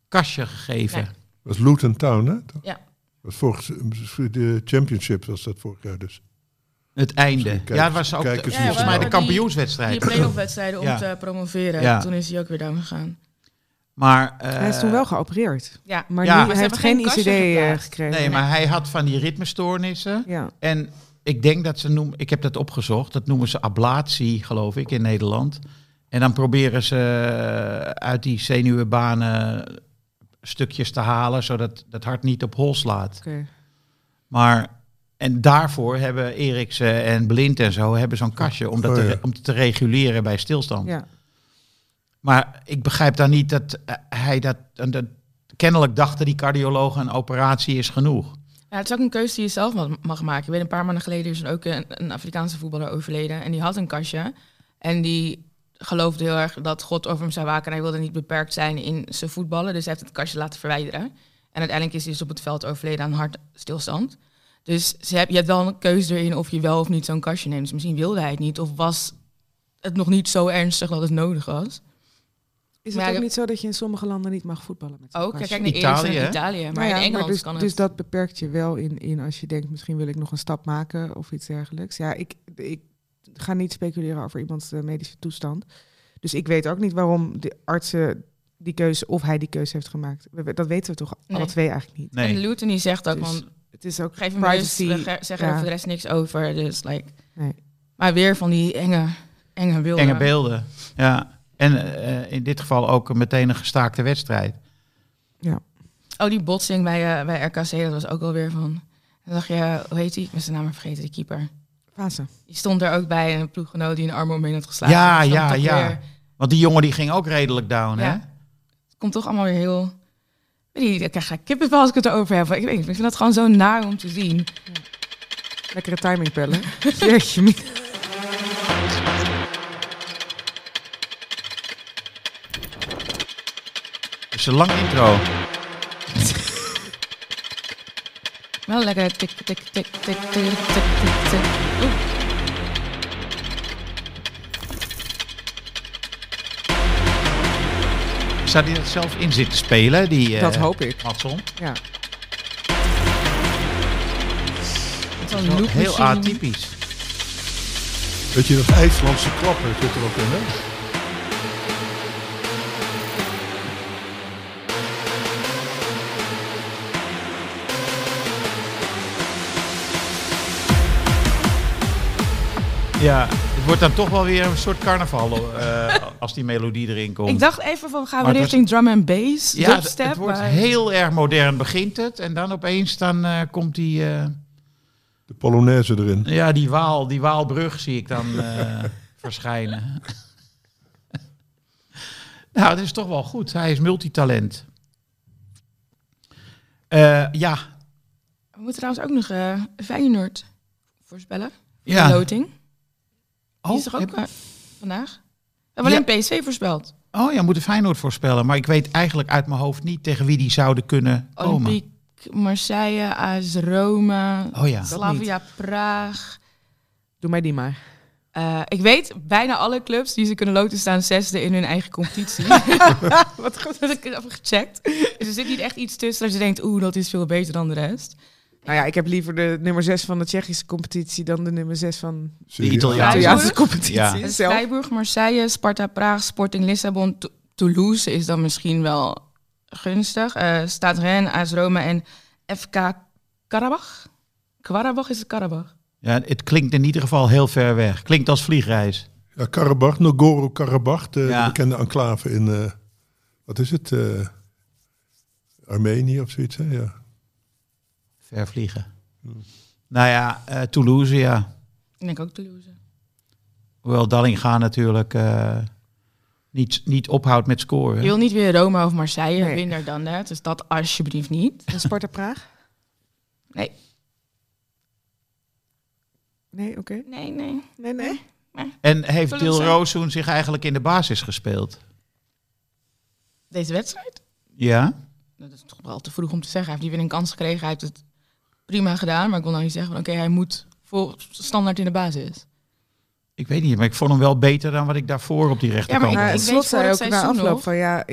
kastje gegeven. Nee. Dat was Luton Town, hè? Ja. Dat was vorig, de championship was dat vorig jaar dus. Het einde. Kijk, ja, het was ook kijk de, eens volgens hoe mij de snel. die- kampioenswedstrijd. Die play-off wedstrijden om Ja. te promoveren. Ja. Toen is hij ook weer down gegaan. Maar, uh, Hij is toen wel geopereerd. Ja. Maar Ja. nu, Maar hij ze heeft hebben geen geen I C D kastje eh, geplaatst. gekregen. nee, maar hij had van die ritmestoornissen. Ja. En ik denk dat ze noemen, ik heb dat opgezocht, dat noemen ze ablatie, geloof ik, in Nederland. En dan proberen ze uit die zenuwbanen stukjes te halen, zodat het hart niet op hol slaat. Oké. Maar, en daarvoor hebben Eriksen en Blind en zo, hebben zo'n kastje om dat Oh, te, ja. re- om te reguleren bij stilstand. Ja. Maar ik begrijp dan niet dat uh, hij dat, uh, dat... Kennelijk dachten die cardiologen een operatie is genoeg. Ja, het is ook een keuze die je zelf mag- mag maken. Ik weet, een paar maanden geleden is er ook een, een Afrikaanse voetballer overleden. En die had een kastje. En die geloofde heel erg dat God over hem zou waken. En hij wilde niet beperkt zijn in zijn voetballen. Dus hij heeft het kastje laten verwijderen. En uiteindelijk is hij dus op het veld overleden aan hartstilstand. Dus ze heb, je hebt wel een keuze erin of je wel of niet zo'n kastje neemt. Dus misschien wilde hij het niet. Of was het nog niet zo ernstig dat het nodig was. Is Maar het ja, ook niet zo dat je in sommige landen niet mag voetballen met zo'n Ook, kastje? kijk naar Italië, Italië, hè? Italië. Maar Nou ja, in Engeland dus, kan het. dus dat beperkt je wel in, in als je denkt, misschien wil ik nog een stap maken of iets dergelijks. Ja, ik, ik ga niet speculeren over iemands uh, medische toestand. Dus ik weet ook niet waarom de artsen die keuze, of hij die keuze heeft gemaakt. We- Dat weten we toch Nee. alle twee eigenlijk niet. Nee. En Luton die zegt ook, Dus want het is ook geef hem privacy. rust, we ge- zeggen er ja. voor de rest niks over. Dus like, Nee. maar weer van die enge, enge beelden. Enge beelden. Ja. En uh, in dit geval ook meteen een gestaakte wedstrijd. Oh, die botsing bij, uh, bij R K C, dat was ook alweer van... Dan dacht je, hoe heet die? Ik ben zijn naam maar vergeten, die keeper. Fase. Die stond er ook bij, een ploeggenoot die een arm omheen had geslagen. Ja, Dus dan ja, toch ja. weer- Want die jongen die ging ook redelijk down, hè? Ja. Het komt toch allemaal weer heel... Weet je, ik krijg kippenvel als ik het erover heb. Ik, weet, niet, ik vind dat gewoon zo naar om te zien. Lekkere timing pellen. Jeetje, mina. Het is een lang intro. Wel lekker tik, tik, tik, tik, tik, tik, tik, tik. Oeh. Zou hij dat zelf in zitten spelen? Die, uh, Dat hoop ik. Matson. Ja. Zo'n Wel loop heel machine. atypisch. Weet je, dat IJslandse klapper zit er ook in, hè? Ja, het wordt dan toch wel weer een soort carnaval uh, als die melodie erin komt. Ik dacht even van, gaan we Maar het richting drum and bass? ja, het, dubstep, het wordt maar- heel erg modern begint het. En dan opeens dan, uh, komt die, uh, De Polonaise erin. ja, die, waal, die Waalbrug zie ik dan uh, verschijnen. Nou, het is toch wel goed. Hij is multitalent. Uh, ja. We moeten trouwens ook nog uh, Feyenoord voorspellen. Ja. De loting. Die Oh, is er ook heb- uh, vandaag. We hebben Ja. alleen P S V voorspeld. oh ja, moeten Feyenoord voorspellen. Maar ik weet eigenlijk uit mijn hoofd niet tegen wie die zouden kunnen komen. Olympique Marseille, A S Roma, Oh ja. Slavia Praag. Doe mij die maar. Uh, ik weet, bijna alle clubs die ze kunnen loten staan zesde in hun eigen competitie. Wat goed dat ik het heb gecheckt. Dus er zit niet echt iets tussen dat je denkt, oeh, dat is veel beter dan de rest. Nou ja, ik heb liever de nummer zes van de Tsjechische competitie dan de nummer zes van Serie A. Italiaanse. de Freiburg? Italiaanse competitie. Ja. Dus zelf. Freiburg, Marseille, Sparta Praag, Sporting Lissabon, Tou- Toulouse is dan misschien wel gunstig. Uh, Stade Rennes, A S Roma en F K Karabach. Karabach is het Karabach. Ja, het klinkt in ieder geval heel ver weg. Klinkt als vliegreis. Ja, Karabach, Nagorno-Karabach, de, Ja. de bekende enclave in, uh, wat is het, uh, Armenië of zoiets, hè? Ja. Ver vliegen. Hmm. Nou ja, uh, Toulouse, ja. Ik denk ook Toulouse. Hoewel Dallinga natuurlijk uh, niet, niet ophoudt met scoren. Je wil niet weer Roma of Marseille, Nee. minder dan dat. Dus dat alsjeblieft niet. En Sparta Praag? Nee, Nee, oké. nee, nee. Nee, nee. En heeft Toulouse. Dilrosun zich eigenlijk in de basis gespeeld? Deze wedstrijd? Ja? Dat is toch wel te vroeg om te zeggen. Hij heeft die weer een kans gekregen. Hij heeft het prima gedaan. Maar ik wil nou niet zeggen van oké, hij moet voor standaard in de basis. Ik weet niet, maar ik vond hem wel beter dan wat ik daarvoor op die Ja, rechterkant maar Maar had. ik het weet slot voor zei het ook na seizoen afloop nog. van ja, ik,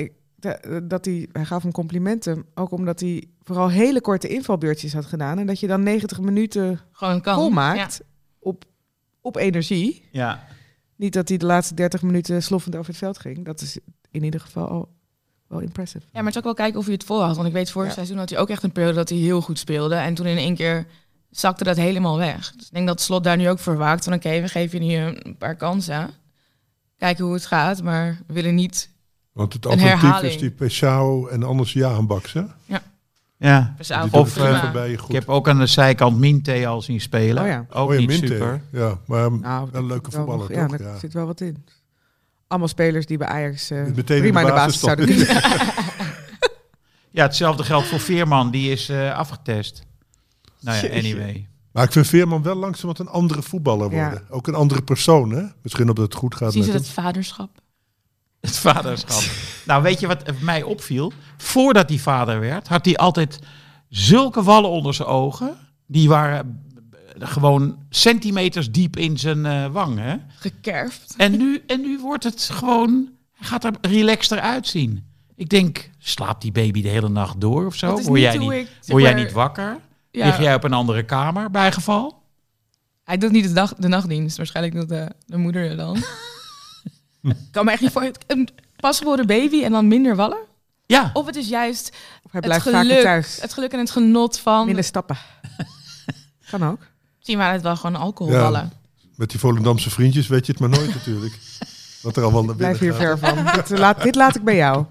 de, dat hij, hij gaf hem complimenten. Ook omdat hij vooral hele korte invalbeurtjes had gedaan. En dat je dan negentig minuten Gewoon kan. volmaakt Ja. op, op energie. Ja. Niet dat hij de laatste dertig minuten sloffend over het veld ging. Dat is in ieder geval al wel impressive. Ja, maar het is ook wel kijken of hij het vol had. Want ik weet, vorig Ja. seizoen had hij ook echt een periode dat hij heel goed speelde. En toen in één keer zakte dat helemaal weg. Dus ik denk dat Slot daar nu ook voor waakt. Van oké, okay, we geven je nu een paar kansen. Kijken hoe het gaat, maar we willen niet... Want het Een alternatief herhaling. is die Peshao en anders Jahanbaks, hè? Ja. Dus Die avond doet Of, het eh, even voorbij je goed. Ik heb ook aan de zijkant Minte al zien spelen. Oh ja. Ook Oh ja, niet Minte, super. Ja, maar Nou, een leuke wel voetballer, nog- ja, toch? daar Ja. zit wel wat in. Allemaal spelers die bij Ajax uh, Meteen in prima in de de basis basis zouden dan. kunnen. Ja, hetzelfde geldt voor Veerman. Die is uh, afgetest. Nou ja, Jeetje. anyway. Maar ik vind Veerman wel langzaam een andere voetballer Ja. worden. Ook een andere persoon, hè? Misschien omdat het goed gaat zien met ze hem. het vaderschap. Het vaderschap. Nou, weet je wat mij opviel? Voordat hij vader werd, had hij altijd zulke wallen onder zijn ogen. Die waren uh, gewoon centimeters diep in zijn uh, wang, hè? Gekerfd. En nu, en nu wordt het gewoon... Hij gaat er relaxter uitzien. Ik denk, slaapt die baby de hele nacht door of zo? Dat is Word, niet jij, hoe niet, ik, zeg word jij maar- niet wakker? Ja, Lig jij op een andere kamer, bij geval? Hij doet niet de, dag, de nachtdienst. Waarschijnlijk doet de, de moeder het dan. Ik kan me echt niet voor... Een pasgeboren baby en dan minder wallen? Ja. Of het is juist Of hij het blijft vaker geluk, thuis. het geluk en het genot van... Minder stappen. Kan ook. Zien we het wel gewoon alcoholballen. Ja. Met die Volendamse vriendjes weet je het maar nooit natuurlijk. Wat er allemaal naar binnen Blijf hier gaat. ver van. dit, laat, dit laat ik bij jou.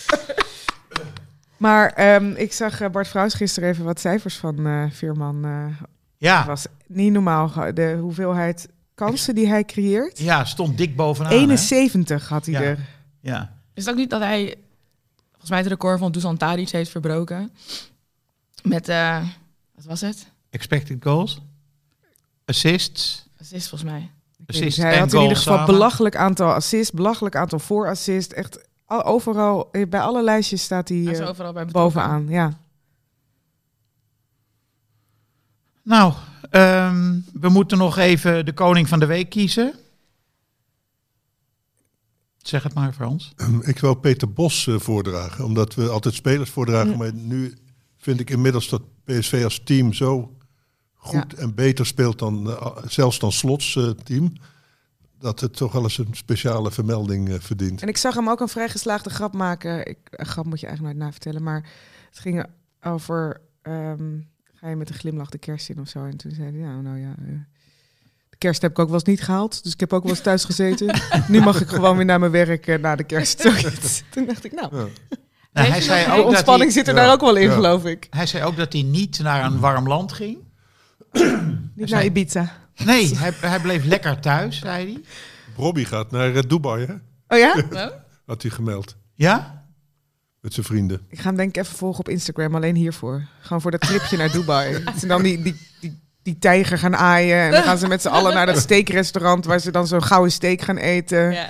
Maar ehm, ik zag uh, Bart Vrouws gisteren even wat cijfers van uh, Veerman. Uh, Ja. Het was niet normaal. ge- De hoeveelheid kansen die hij creëert. Ja, stond dik bovenaan. hè? eenenzeventig had hij Ja. er. Ja. Is het ook niet dat hij... Volgens mij het record van Dusan Tadic heeft verbroken. Met... eh wat was het? Expected goals. Assists. Assist volgens mij. Assists hij en had in ieder goals geval samen. belachelijk aantal assists, belachelijk aantal voorassists. Echt al- overal, eh, bij alle lijstjes staat hij Hij is uh, overal bij betrokken. bovenaan. Ja. Nou, um, we moeten nog even de koning van de week kiezen. Zeg het maar, Frans. Ik wil Peter Bos uh, voordragen, omdat we altijd spelers voordragen. Mm. Maar nu vind ik inmiddels dat P S V als team zo goed en beter speelt dan uh, zelfs dan Slots uh, team. Dat het toch wel eens een speciale vermelding uh, verdient. En ik zag hem ook een vrij geslaagde grap maken. Ik, een grap moet je eigenlijk nooit navertellen. Maar het ging over... Um, ga je met een glimlach de kerst in of zo? En toen zei hij, nou, nou ja... Uh, de kerst heb ik ook wel eens niet gehaald. Dus ik heb ook wel eens thuis gezeten. Nu mag ik gewoon weer naar mijn werk uh, na de kerst. Zoiets. Toen dacht ik, nou... Ja. Nou, Heeft hij, u zei nog ook De dat ontspanning hij, zit er Ja. daar ook wel in, Ja. geloof ik. hij zei ook dat hij niet naar een warm land ging. Niet naar Ibiza. Nee, hij, hij bleef lekker thuis, zei hij. Robbie gaat naar uh, Dubai, hè? Oh ja? Had hij gemeld. Ja? Met zijn vrienden. Ik ga hem denk ik even volgen op Instagram, alleen hiervoor. Gewoon voor dat tripje naar Dubai. Dat ze dan die, die, die, die tijger gaan aaien. En dan gaan ze met z'n allen naar dat steakrestaurant... waar ze dan zo'n gouden steak gaan eten. Ja.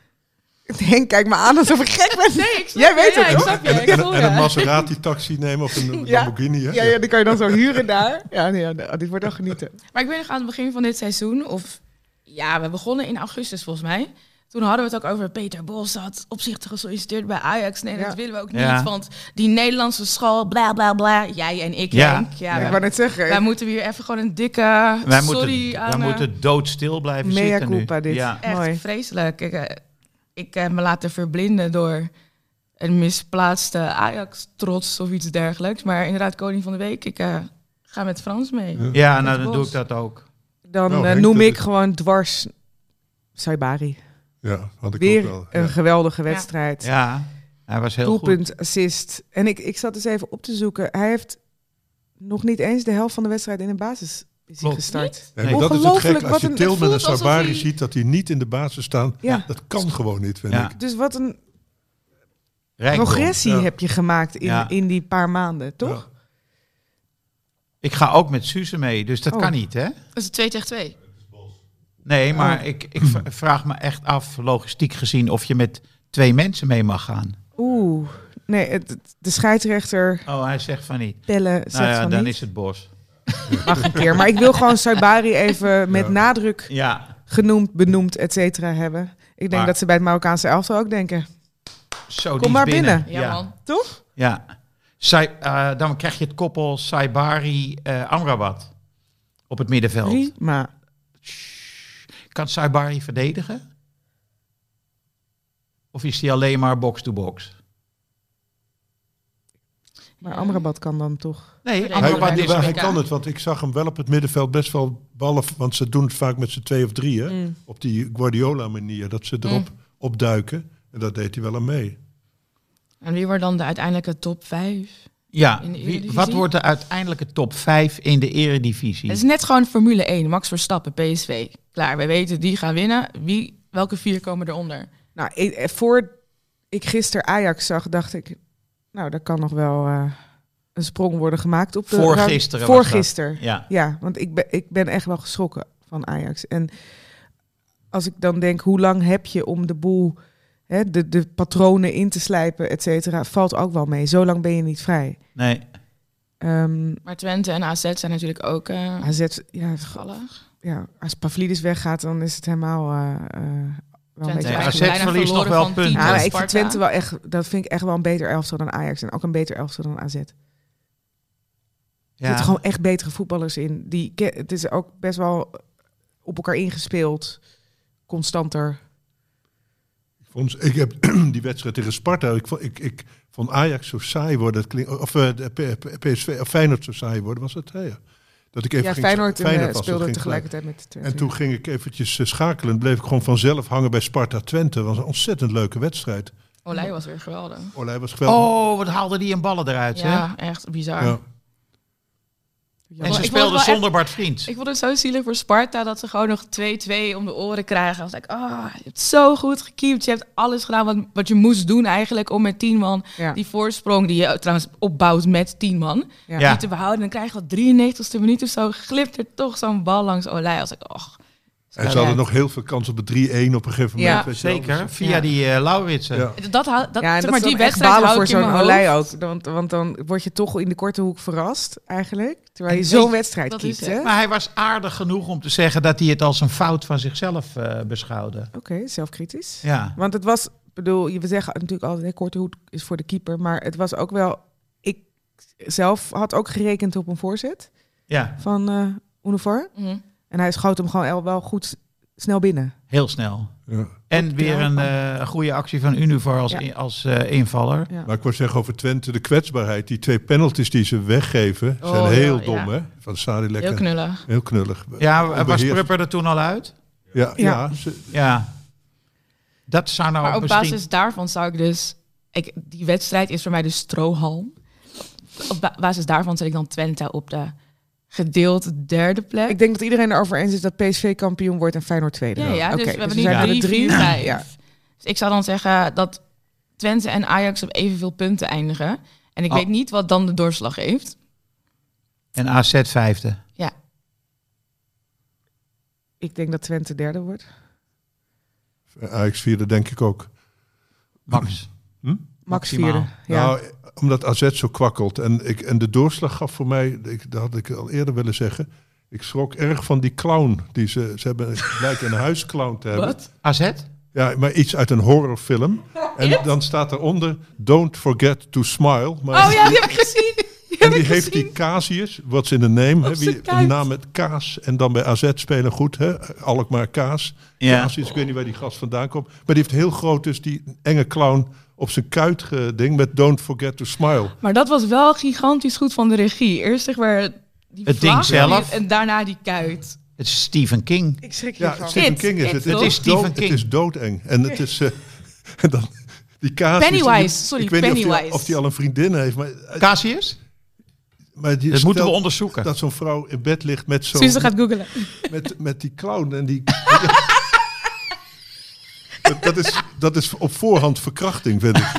Henk, kijk me aan alsof ik gek ben. Nee, ik snap Jij weet je. het, Ja, ik toch? snap je. Ik En, voel en je. een Maserati-taxi nemen of een Ja. Lamborghini, hè? Ja, ja, die kan je dan zo huren daar. Ja, nee, ja, dit wordt dan genieten. Maar ik weet nog aan het begin van dit seizoen, of ja, we begonnen in augustus volgens mij. Toen hadden we het ook over Peter Bos had opzichtig gesolliciteerd bij Ajax. Nee, Ja. dat willen we ook Ja. niet, want die Nederlandse school, bla bla bla. Jij en ik, Ja. Henk. Ja, Ja, wij, ik wou net zeggen, wij moeten hier even gewoon een dikke Wij sorry moeten, aan... wij eh, moeten doodstil blijven mea zitten nu. culpa dit. Ja. Echt Mooi. vreselijk. Ik, eh, ik heb me laten verblinden door een misplaatste Ajax-trots of iets dergelijks. Maar inderdaad, koning van de week, ik uh, ga met Frans mee. Ja. Ja, Met nou dan Bos. doe ik dat ook. Dan Nou, eh, Henk, noem dat ik is- gewoon dwars Saibari. Ja, had ik Weer ook wel. een Ja. geweldige wedstrijd. Ja, hij was heel Doelpunt, assist. En ik, ik zat eens even op te zoeken. Hij heeft nog niet eens de helft van de wedstrijd in de basis is hij Klopt. gestart. Nee, maar dat is het Ongelooflijk, gek. Als wat je een- Tilman het en voelt alsof Sabari hij- ziet dat die niet in de basis staan, Ja. dat kan gewoon niet, vind Ja. ik. Dus wat een rijkdom. progressie Ja. heb je gemaakt in, Ja. in die paar maanden, toch? Ik ga ook met Suze mee, dus dat Oh. kan niet, hè? Dat is het twee tegen twee. Nee, maar Oh. ik, ik v- vraag me echt af, logistiek gezien, of je met twee mensen mee mag gaan. Oeh. Nee, het, het- de scheidsrechter Oh, hij zegt van niet. Pelle zegt Nou ja, van dan niet. is het Bos. Mag een keer. Maar ik wil gewoon Saibari even met Ja. nadruk Ja, genoemd, benoemd, et cetera hebben. Ik denk Maar- dat ze bij het Marokkaanse elftal ook denken. Zo, die Kom is maar binnen. Ja, man. Toch? Ja. Sai, uh, dan krijg je het koppel Saibari uh, Amrabat op het middenveld. Prima. Kan Saibari verdedigen? Of is hij alleen maar box-to-box? Maar Ja. Amrabat kan dan toch... Nee, Hij- Hij, Amrabat hij- is... hij, hij W K. kan het, want ik zag hem wel op het middenveld best wel ballen, want ze doen het vaak met z'n twee of drie, hè? Mm. Op die Guardiola-manier, dat ze erop opduiken. En dat deed hij wel aan mee. En wie wordt dan de uiteindelijke top vijf? Ja, In de wie, Eredivisie? wat wordt de uiteindelijke top vijf in de Eredivisie? Het is net gewoon Formule één. Max Verstappen, P S V. Klaar, we weten die gaan winnen. Wie, welke vier komen eronder? Nou, ik, eh, voor ik gisteren Ajax zag, dacht ik... Nou, daar kan nog wel eh, een sprong worden gemaakt op de... Voorgisteren Voor was dat. gisteren. Ja. Ja, want ik ben, ik ben echt wel geschrokken van Ajax. En als ik dan denk, hoe lang heb je om de boel, hè, de, de patronen in te slijpen, et cetera, valt ook wel mee. Zo lang ben je niet vrij. Nee. Ehm Maar Twente en A Z zijn natuurlijk ook uh, A Z, ja, gevallig. ja, als Pavlidis weggaat, dan is het helemaal uh, uh, wel een Twente beetje... Nee, bijna A Z bijna verliest nog verloren wel van punten. tien Ja, maar van ik vind Sparta. Twente wel echt, dat vind ik echt wel een beter elftal dan Ajax. En ook een beter elftal dan A Z. Er Ja. zitten gewoon echt betere voetballers in. Die, ke- het is ook best wel op elkaar ingespeeld. Constanter. Ik, vond, ik heb die wedstrijd tegen Sparta, ik vond, ik, ik vond Ajax zo saai worden. Dat klinkt, of uh, de P- P- P S V, of Feyenoord zo saai worden, was het? Ja, ja. Dat ik even Ja, ging, Feyenoord, en, Feyenoord eh, was, dat speelde ging tegelijkertijd met de Twente. En toen ging ik eventjes uh, schakelen. Bleef ik gewoon vanzelf hangen bij Sparta Twente. Dat was een ontzettend leuke wedstrijd. Olij was weer geweldig. Olij was geweldig. Oh, wat haalde die een ballen eruit, hè? Ja, echt bizar. Ja. En Ik ze vond speelden het wel zonder Bart Vriends. Ik vond het zo zielig voor Sparta dat ze gewoon nog twee-twee om de oren krijgen. I was like, ah, je hebt zo goed gekiept. Je hebt alles gedaan wat, wat je moest doen eigenlijk om met tien man Ja. die voorsprong die je trouwens opbouwt met tien man, Ja. Ja. die te behouden. Dan krijg je wat drieënnegentigste minuut of zo, glipt er toch zo'n bal langs Olij. Als ik, och. En ze hadden nog heel veel kans op het drie-een op een gegeven moment. Ja, weet je wel. Zeker, Dus, via Ja. die uh, Lauritsen. ja. Dat, hou- dat, Ja, en zeg dat maar, is die dan echt wedstrijd balen hou voor ik in zo'n mijn Olij hoofd. ook. Want, want dan word je toch in de korte hoek verrast, eigenlijk. Terwijl je En zo'n weet- wedstrijd dat kiest, is hè? het. Oké, Maar hij was aardig genoeg om te zeggen dat hij het als een fout van zichzelf uh, beschouwde. zelfkritisch. Ja. Want het was, bedoel, we zeggen natuurlijk altijd, hè, korte hoek is voor de keeper. Maar het was ook wel, ik zelf had ook gerekend op een voorzet Ja, van uh, Unifor. Mhm. En hij schoot hem gewoon el- wel goed snel binnen. heel snel. Ja. En weer een uh, goede actie van Univar als, Ja. in, als uh, invaller. Ja. Maar ik wou zeggen over Twente, de kwetsbaarheid. Die twee penalties die ze weggeven, zijn Oh, heel ja, dom, ja. hè? Van Sadilek. Heel en- knullig. Heel knullig. Ja, was Onbeheerst. Prupper er toen al uit? Ja, ja. Ja. ze- Ja. Dat zou nou Maar op misschien... basis daarvan zou ik dus... Ik, die wedstrijd is voor mij de strohalm. Op ba- basis daarvan zet ik dan Twente op de gedeeld derde plek. Ik denk dat iedereen erover eens is dat P S V kampioen wordt en Feyenoord tweede. ja, ja, dus Oké, we hebben dus nu zijn er drie, drie. vier, vijf. Ja. Dus ik zou dan zeggen dat Twente en Ajax op evenveel punten eindigen. En ik Oh. weet niet wat dan de doorslag heeft. En A Z vijfde. Ja, Ik denk dat Twente derde wordt. Ajax vierde denk ik ook. Max. Max Maximaal. vierde. Ja. Nou, omdat A Z zo kwakkelt. En, ik, en de doorslag gaf voor mij, ik, dat had ik al eerder willen zeggen. Ik schrok erg van die clown. Die ze, ze hebben blijken een huisclown te hebben. wat? A Z? Ja, maar iets uit een horrorfilm. En dan staat eronder, don't forget to smile. Maar Oh ja, die heb ik gezien. Die en heb die ik heeft gezien. die Casius, what's in the name. Hè, Op zijn wie, kuit. een naam met Kaas. En dan bij A Z spelen goed, hè? Alkmaar Kaas. Ja. Casius, ik weet niet waar die gast vandaan komt. Maar die heeft heel groot dus die enge clown op zijn kuit geding met don't forget to smile. Maar dat was wel gigantisch goed van de regie. Eerst zeg maar die Het vlag ding zelf. en daarna die kuit. Het is Stephen King. Ik schrik Ja, hiervan. Stephen It, King is it, het. toch? Het is Stephen dood, King. Het is doodeng. En het is... eh, en dan die Casius. Pennywise, die- sorry, ik weet niet of die, Pennywise. of die al een vriendin heeft. Maar, Casius? maar die Dat moeten we stel onderzoeken. dat zo'n vrouw in bed ligt met zo'n... Suze gaat googelen. met, met die clown en die... dat, dat, is, dat is op voorhand verkrachting, vind ik.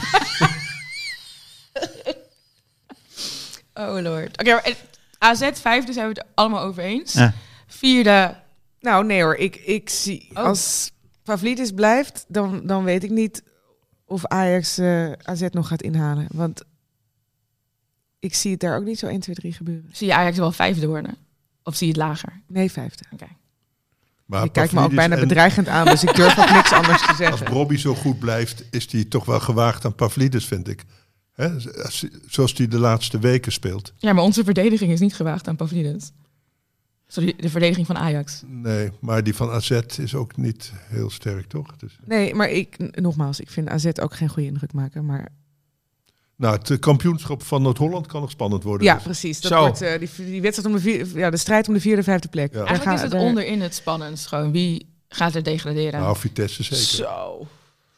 Oh lord. Oké, maar eh, A Z vijfde zijn we het er allemaal over eens. Ja. Vierde. Nou, nee hoor. Ik, ik zie, Oh. als Pavlidis blijft, dan, dan weet ik niet of Ajax eh A Z nog gaat inhalen. Want ik zie het daar ook niet zo één, twee, drie gebeuren. Zie je Ajax wel vijfde worden? Of zie je het lager? Nee, vijfde. Oké. Maar Je kijkt me ook Pavlidis bijna en- bedreigend aan, dus ik durf ook niks anders te Als zeggen. Brobby zo goed blijft, is hij toch wel gewaagd aan Pavlidis, vind ik. Hè? Als- Zoals hij de laatste weken speelt. Ja, maar onze verdediging is niet gewaagd aan Pavlidis. Sorry, de verdediging van Ajax. Nee, maar die van A Z is ook niet heel sterk, toch? Dus, Nee, maar ik, n- nogmaals, ik vind A Z ook geen goede indruk maken. Maar nou, het kampioenschap van Noord-Holland kan nog spannend worden. ja, dus. precies. Dat Zo. wordt eh, die, die wedstrijd om de, vier, ja, de strijd om de vierde, vijfde plek. Ja. Daar Eigenlijk gaan- is het daar- onderin het spannendst. Gewoon wie gaat er degraderen? Nou, Vitesse zeker. Zo.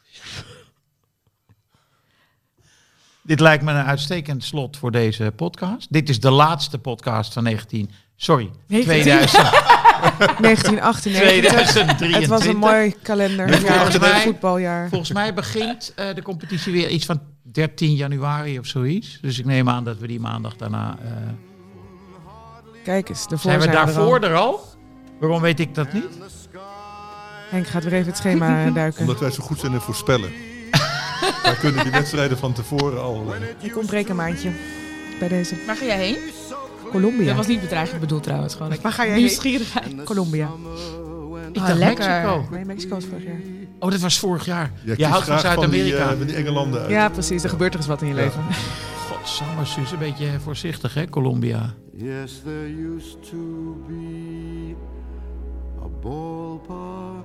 Dit lijkt me een uitstekend slot voor deze podcast. Dit is de laatste podcast van negentien... Sorry, negentien tweeduizend, negentien achtennegentig. tweeduizend drieëntwintig. Het was een mooi kalenderjaar, volgens een mij- voetbaljaar. Volgens mij begint uh, de competitie weer iets van dertien januari of zoiets. Dus ik neem aan dat we die maandag daarna... Uh, Kijk eens, daarvoor zijn we zijn we er daarvoor al. er al? Waarom weet ik dat niet? Henk gaat weer even het schema eh, duiken. Omdat wij zo goed zijn in voorspellen. Wij kunnen die wedstrijden van tevoren al... eh, Ik ontbreek een maandje bij deze. Waar ga jij heen? Colombia. Dat was niet bedreigend bedoeld trouwens. Gewoon Waar ga jij heen? nieuwsgierigheid. Colombia. Ik Ah, dacht lekker. Mexico. Nee, Mexico is vorig jaar. Oh, dat was vorig jaar. jij Je houdt kiest van graag van die, Zuid-Amerika. eh, van die enge landen uit. Ja, precies. Er gebeurt er eens wat in je Ja. leven. Godsamme, Suus, een beetje voorzichtig, hè, Colombia. Yes, there used to be a ballpark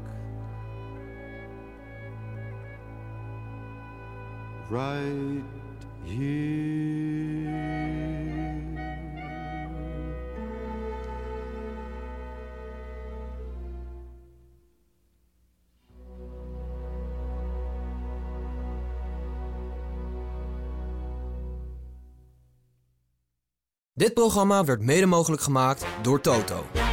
right here. Dit programma werd mede mogelijk gemaakt door Toto.